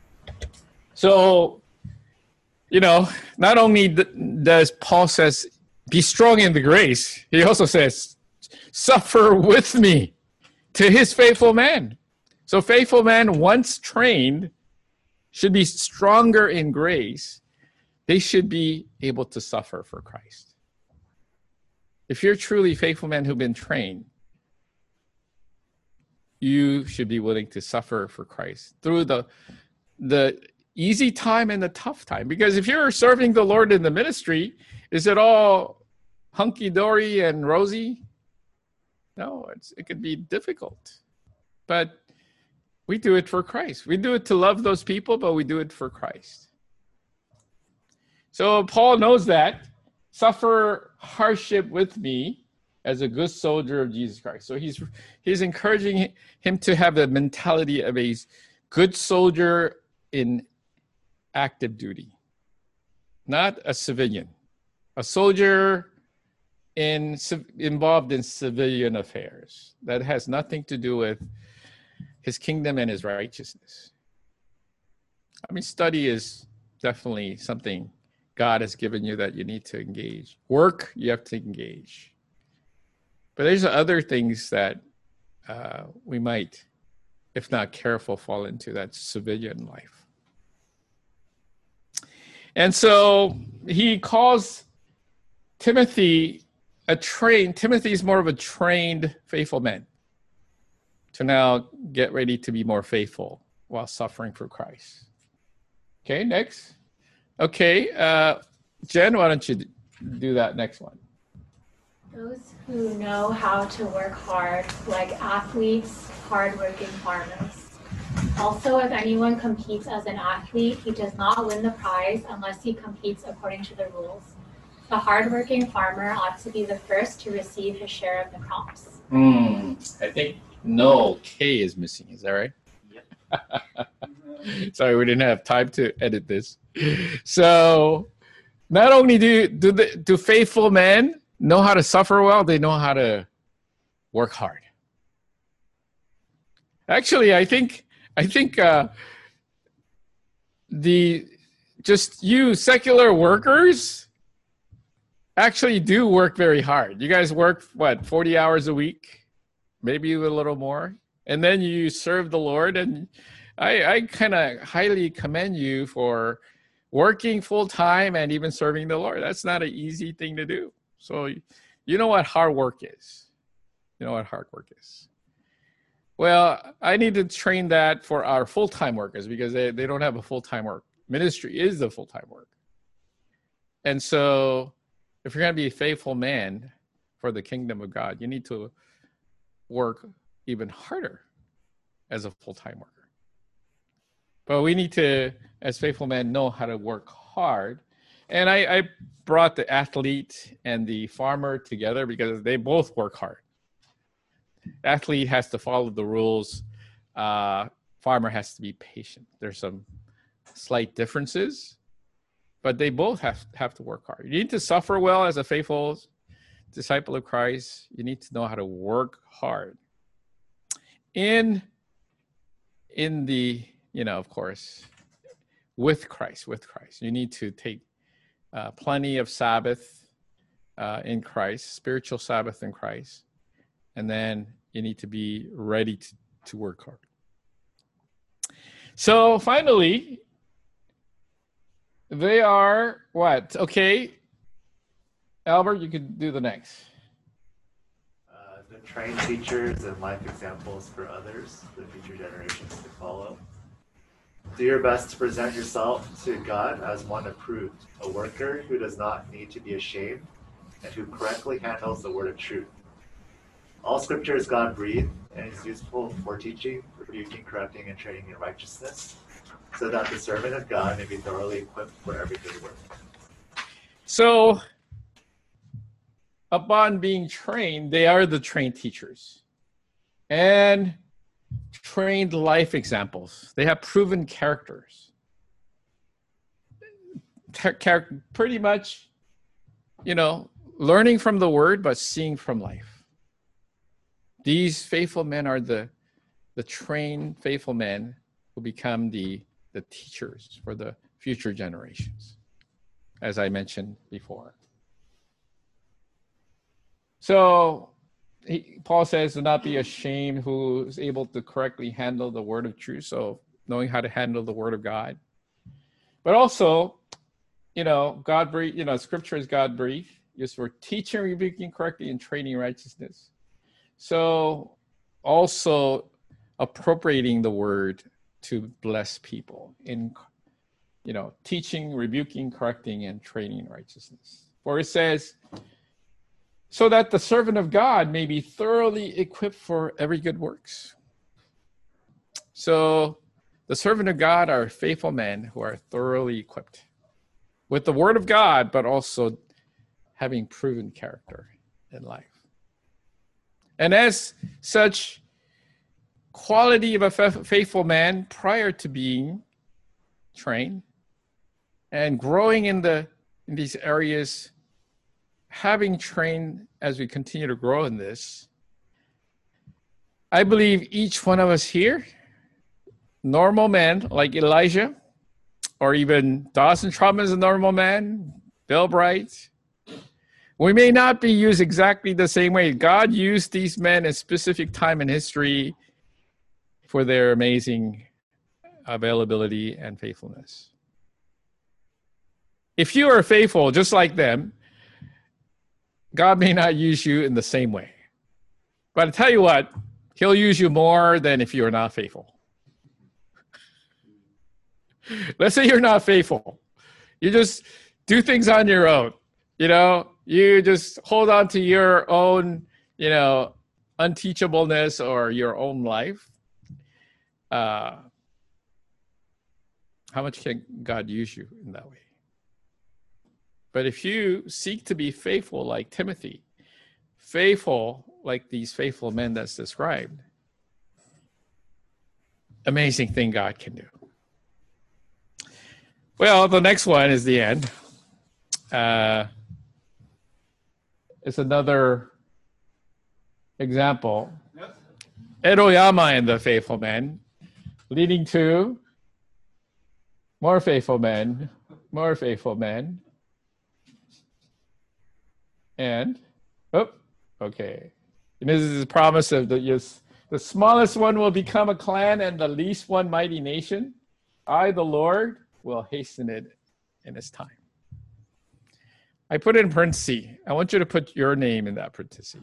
So, not only does Paul says, be strong in the grace, he also says, suffer with me to his faithful man. So faithful man, once trained, should be stronger in grace. They should be able to suffer for Christ. If you're truly faithful men who've been trained, you should be willing to suffer for Christ through the easy time and the tough time. Because if you're serving the Lord in the ministry, is it all hunky-dory and rosy? No, it could be difficult. But we do it for Christ. We do it to love those people, but we do it for Christ. So Paul knows that. Suffer hardship with me as a good soldier of Jesus Christ. So he's encouraging him to have the mentality of a good soldier in active duty, not a civilian. A soldier involved in civilian affairs. That has nothing to do with his kingdom and his righteousness. Study is definitely something God has given you that you need to engage. Work, you have to engage. But there's other things that we might, if not careful, fall into that civilian life. And so he calls Timothy Timothy is more of a trained, faithful man to now get ready to be more faithful while suffering for Christ. Okay, next. Okay, Jen, why don't you do that next one? Those who know how to work hard, like athletes, hardworking farmers. Also, if anyone competes as an athlete, he does not win the prize unless he competes according to the rules. The hardworking farmer ought to be the first to receive his share of the crops. I think no K is missing. Is that right? Yep. Sorry, we didn't have time to edit this. So, not only do faithful men know how to suffer well, they know how to work hard. Actually, I think you secular workers actually do work very hard. You guys work, 40 hours a week, maybe a little more, and then you serve the Lord. And I kind of highly commend you for working full time and even serving the Lord. That's not an easy thing to do. So you know what hard work is. You know what hard work is. Well, I need to train that for our full-time workers because they don't have a full-time work. Ministry is the full-time work. And so if you're going to be a faithful man for the kingdom of God, you need to work even harder as a full-time worker. But we need to, as faithful men, know how to work hard. And I brought the athlete and the farmer together because they both work hard. Athlete has to follow the rules. Farmer has to be patient. There's some slight differences, but they both have to work hard. You need to suffer well as a faithful disciple of Christ. You need to know how to work hard. In the, of course, with Christ. You need to take plenty of Sabbath in Christ, spiritual Sabbath in Christ. And then you need to be ready to work hard. So finally, they are what? Okay. Albert, you can do the next. The trained teachers and life examples for others, the future generations to follow. Do your best to present yourself to God as one approved, a worker who does not need to be ashamed and who correctly handles the word of truth. All scripture is God-breathed and is useful for teaching, rebuking, correcting, and training in righteousness, so that the servant of God may be thoroughly equipped for every good work. So, upon being trained, they are the trained teachers and trained life examples. They have proven characters. Pretty much, learning from the word, but seeing from life. These faithful men are the trained faithful men who become the teachers for the future generations, as I mentioned before. So Paul says to not be ashamed, who is able to correctly handle the word of truth. So knowing how to handle the word of God, but also, God breathed. Scripture is God breathed, used for teaching, rebuking, correcting, and training in righteousness. So also appropriating the word to bless people in, teaching, rebuking, correcting, and training in righteousness. For it says, so that the servant of God may be thoroughly equipped for every good works. So the servant of God are faithful men who are thoroughly equipped with the word of God, but also having proven character in life. And as such quality of a faithful man prior to being trained and growing in these areas, having trained as we continue to grow in this, I believe each one of us here, normal men like Elijah, or even Dawson Trotman is a normal man, Bill Bright, we may not be used exactly the same way. God used these men in specific time in history for their amazing availability and faithfulness. if you are faithful just like them, God may not use you in the same way. But I tell you what, he'll use you more than if you are not faithful. Let's say you're not faithful. You just do things on your own. You just hold on to your own, unteachableness or your own life. How much can God use you in that way? But if you seek to be faithful like Timothy, faithful like these faithful men that's described, amazing thing God can do. Well, the next one is the end. It's another example. Edoyama and the faithful men, leading to more faithful men, and okay. And this is the promise of the smallest one will become a clan, and the least one mighty nation. I, the Lord, will hasten it in its time. I put it in parentheses. I want you to put your name in that parenthesis.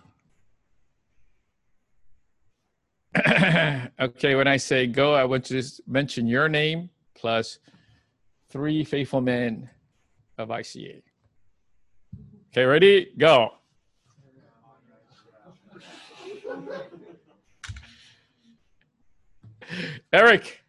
Okay, when I say go, I want you to mention your name plus 3 faithful men of ICA. Okay, ready? Go. Eric.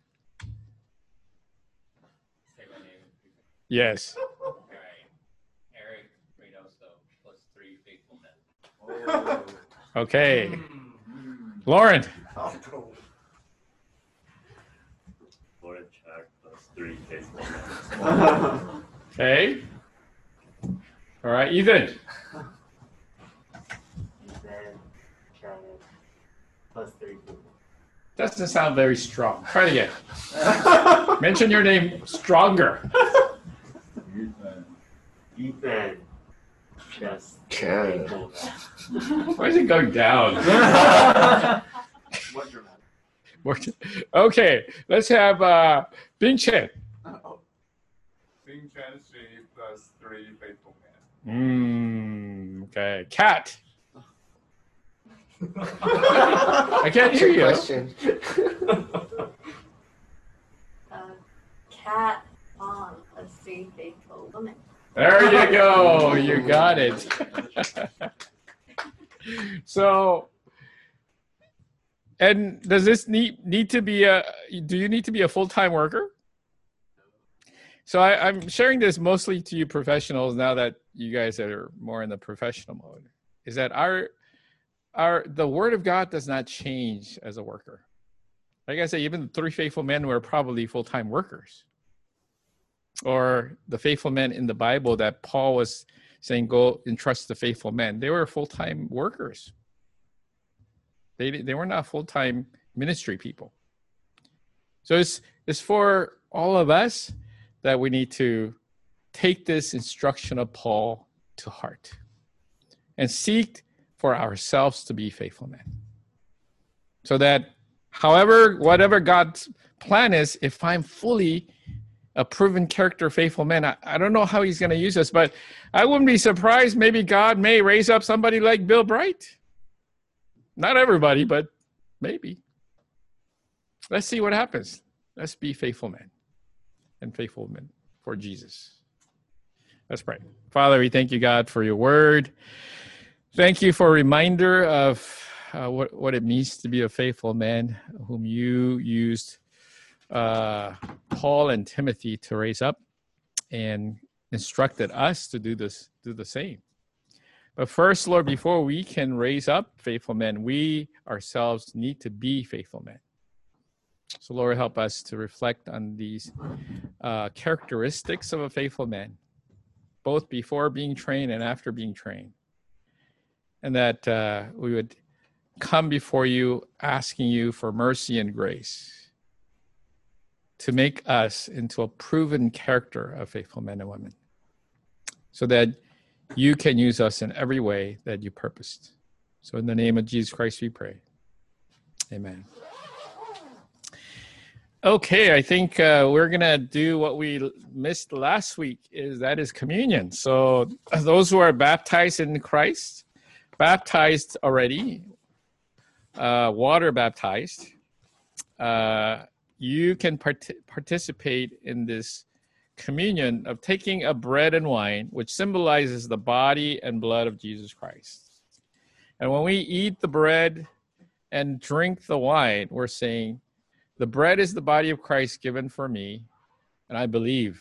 Say my name. Yes. All right. Eric Reynoso plus 3 faithful men. Okay. Lauren. Lauren Jack plus 3 faithful men. Okay. All right, Ethan. Ethan Janet plus 3 people. Doesn't sound very strong. Try it again. Mention your name stronger. Ethan just Janet. people. Why is it going down? More dramatic. Okay, let's have Bing Chen. Bing Chen Shi plus 3 faithful men. Okay. Kat. I can't hear you. Question. Cat on plus 3 faithful women. There you go. You got it. So, and does this need to be do you need to be a full-time worker? So I'm sharing this mostly to you professionals now that you guys are more in the professional mode, is that the word of God does not change as a worker. Like I say, even the 3 faithful men were probably full-time workers. Or the faithful men in the Bible that Paul was saying, go entrust the faithful men. They were full-time workers. They were not full-time ministry people. So it's for all of us that we need to take this instruction of Paul to heart and seek for ourselves to be faithful men. So that whatever God's plan is, if I'm fully a proven character, faithful man, I don't know how he's going to use us, but I wouldn't be surprised. Maybe God may raise up somebody like Bill Bright. Not everybody, but maybe. Let's see what happens. Let's be faithful men and faithful men for Jesus. Let's pray. Father, we thank you, God, for your word. Thank you for a reminder of what it means to be a faithful man whom you used Paul and Timothy to raise up and instructed us to do the same. But first, Lord, before we can raise up faithful men, we ourselves need to be faithful men. So, Lord, help us to reflect on these characteristics of a faithful man, both before being trained and after being trained. And that we would come before you asking you for mercy and grace to make us into a proven character of faithful men and women, so that you can use us in every way that you purposed. So in the name of Jesus Christ we pray. Amen. Okay, I think we're gonna do what we missed last week. That is communion. So those who are baptized in Christ, baptized already, water baptized, you can participate in this communion of taking a bread and wine, which symbolizes the body and blood of Jesus Christ. And when we eat the bread and drink the wine, we're saying, the bread is the body of Christ given for me, and I believe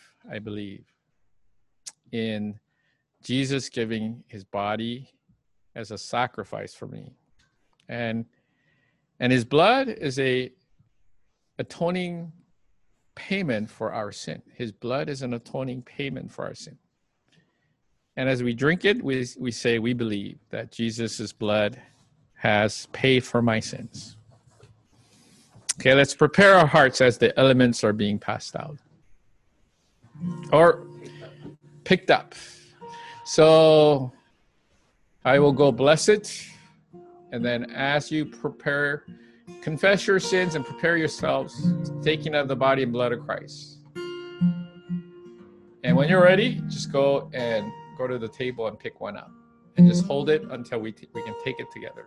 in Jesus giving his body as a sacrifice for me. And his blood is a atoning payment for our sin. His blood is an atoning payment for our sin. And as we drink it, we say we believe that Jesus' blood has paid for my sins. Okay, let's prepare our hearts as the elements are being passed out. Or picked up. So I will go bless it. And then as you prepare, confess your sins and prepare yourselves, taking of the body and blood of Christ. And when you're ready, just go to the table and pick one up. And just hold it until we can take it together.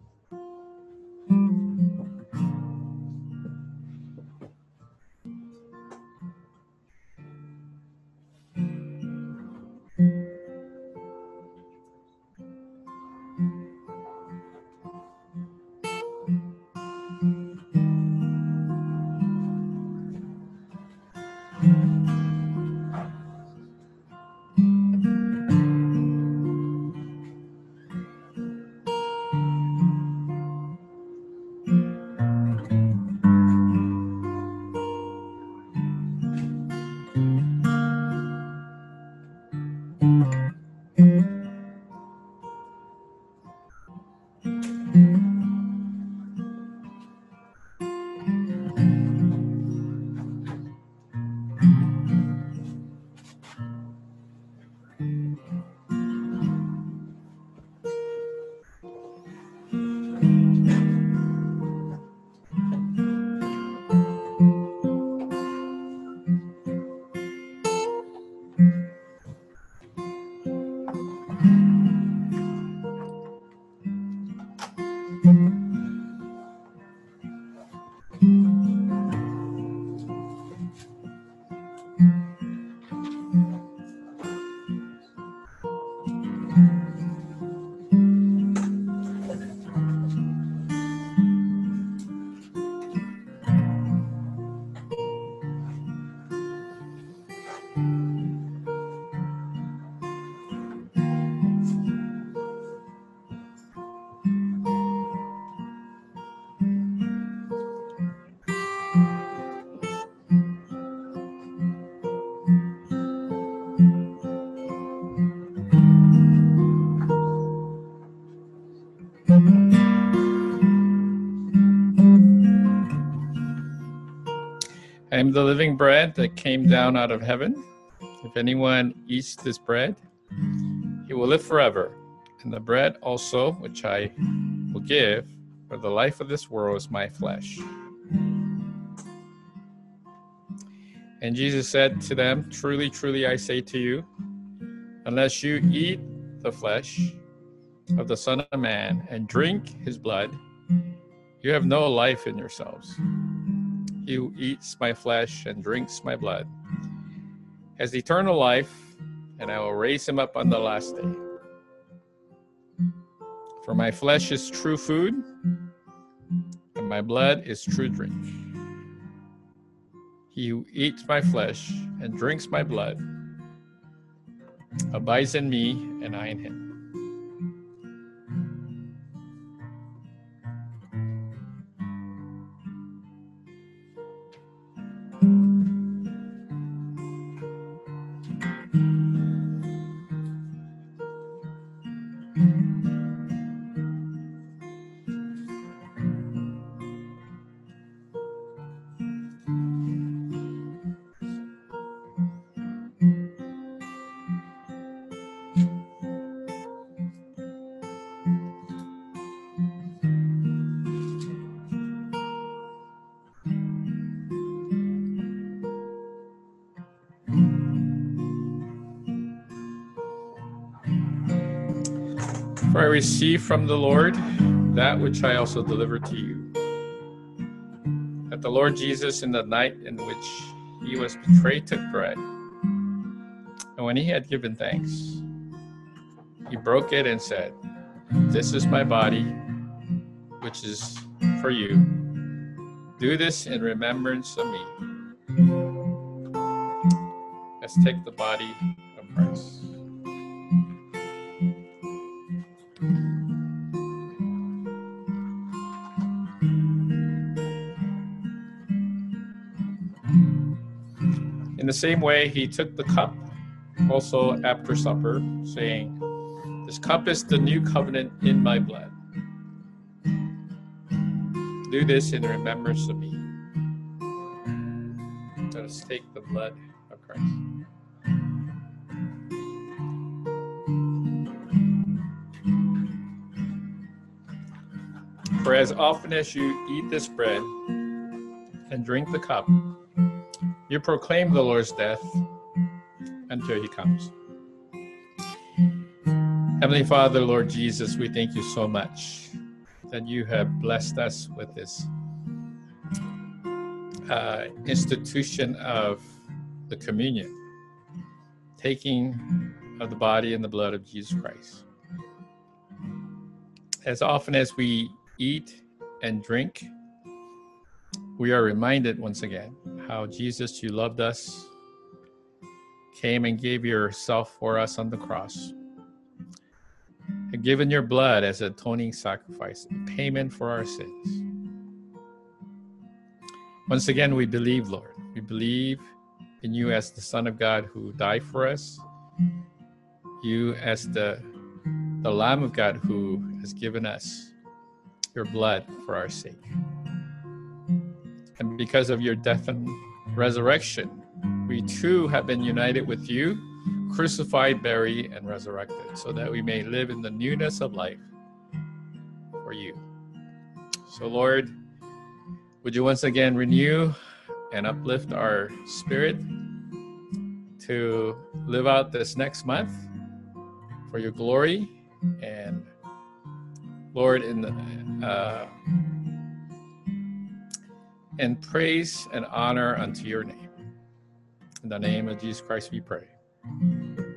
I am the living bread that came down out of heaven. If anyone eats this bread, he will live forever. And the bread also, which I will give for the life of this world, is my flesh. And Jesus said to them, truly, truly, I say to you, unless you eat the flesh of the Son of Man and drink his blood, you have no life in yourselves. He who eats my flesh and drinks my blood has eternal life, and I will raise him up on the last day. For my flesh is true food, and my blood is true drink. He who eats my flesh and drinks my blood abides in me, and I in him. For I received from the Lord that which I also delivered to you, that the Lord Jesus, in the night in which he was betrayed, took bread. And when he had given thanks, he broke it and said, "This is my body, which is for you. Do this in remembrance of me." Let's take the body of Christ. In the same way, he took the cup also after supper, saying, "This cup is the new covenant in my blood. Do this in remembrance of me." Let us take the blood of Christ. For as often as you eat this bread and drink the cup, you proclaim the Lord's death until he comes. Heavenly Father, Lord Jesus, we thank you so much that you have blessed us with this institution of the communion, taking of the body and the blood of Jesus Christ. As often as we eat and drink, we are reminded once again how Jesus, you loved us, came and gave yourself for us on the cross, and given your blood as an atoning sacrifice, payment for our sins. Once again, we believe, Lord. We believe in you as the Son of God who died for us, you as the Lamb of God who has given us your blood for our sake. And because of your death and resurrection, we too have been united with you, crucified, buried, and resurrected, so that we may live in the newness of life for you. So, Lord, would you once again renew and uplift our spirit to live out this next month for your glory, and Lord, in praise and honor unto your name. In the name of Jesus Christ we pray.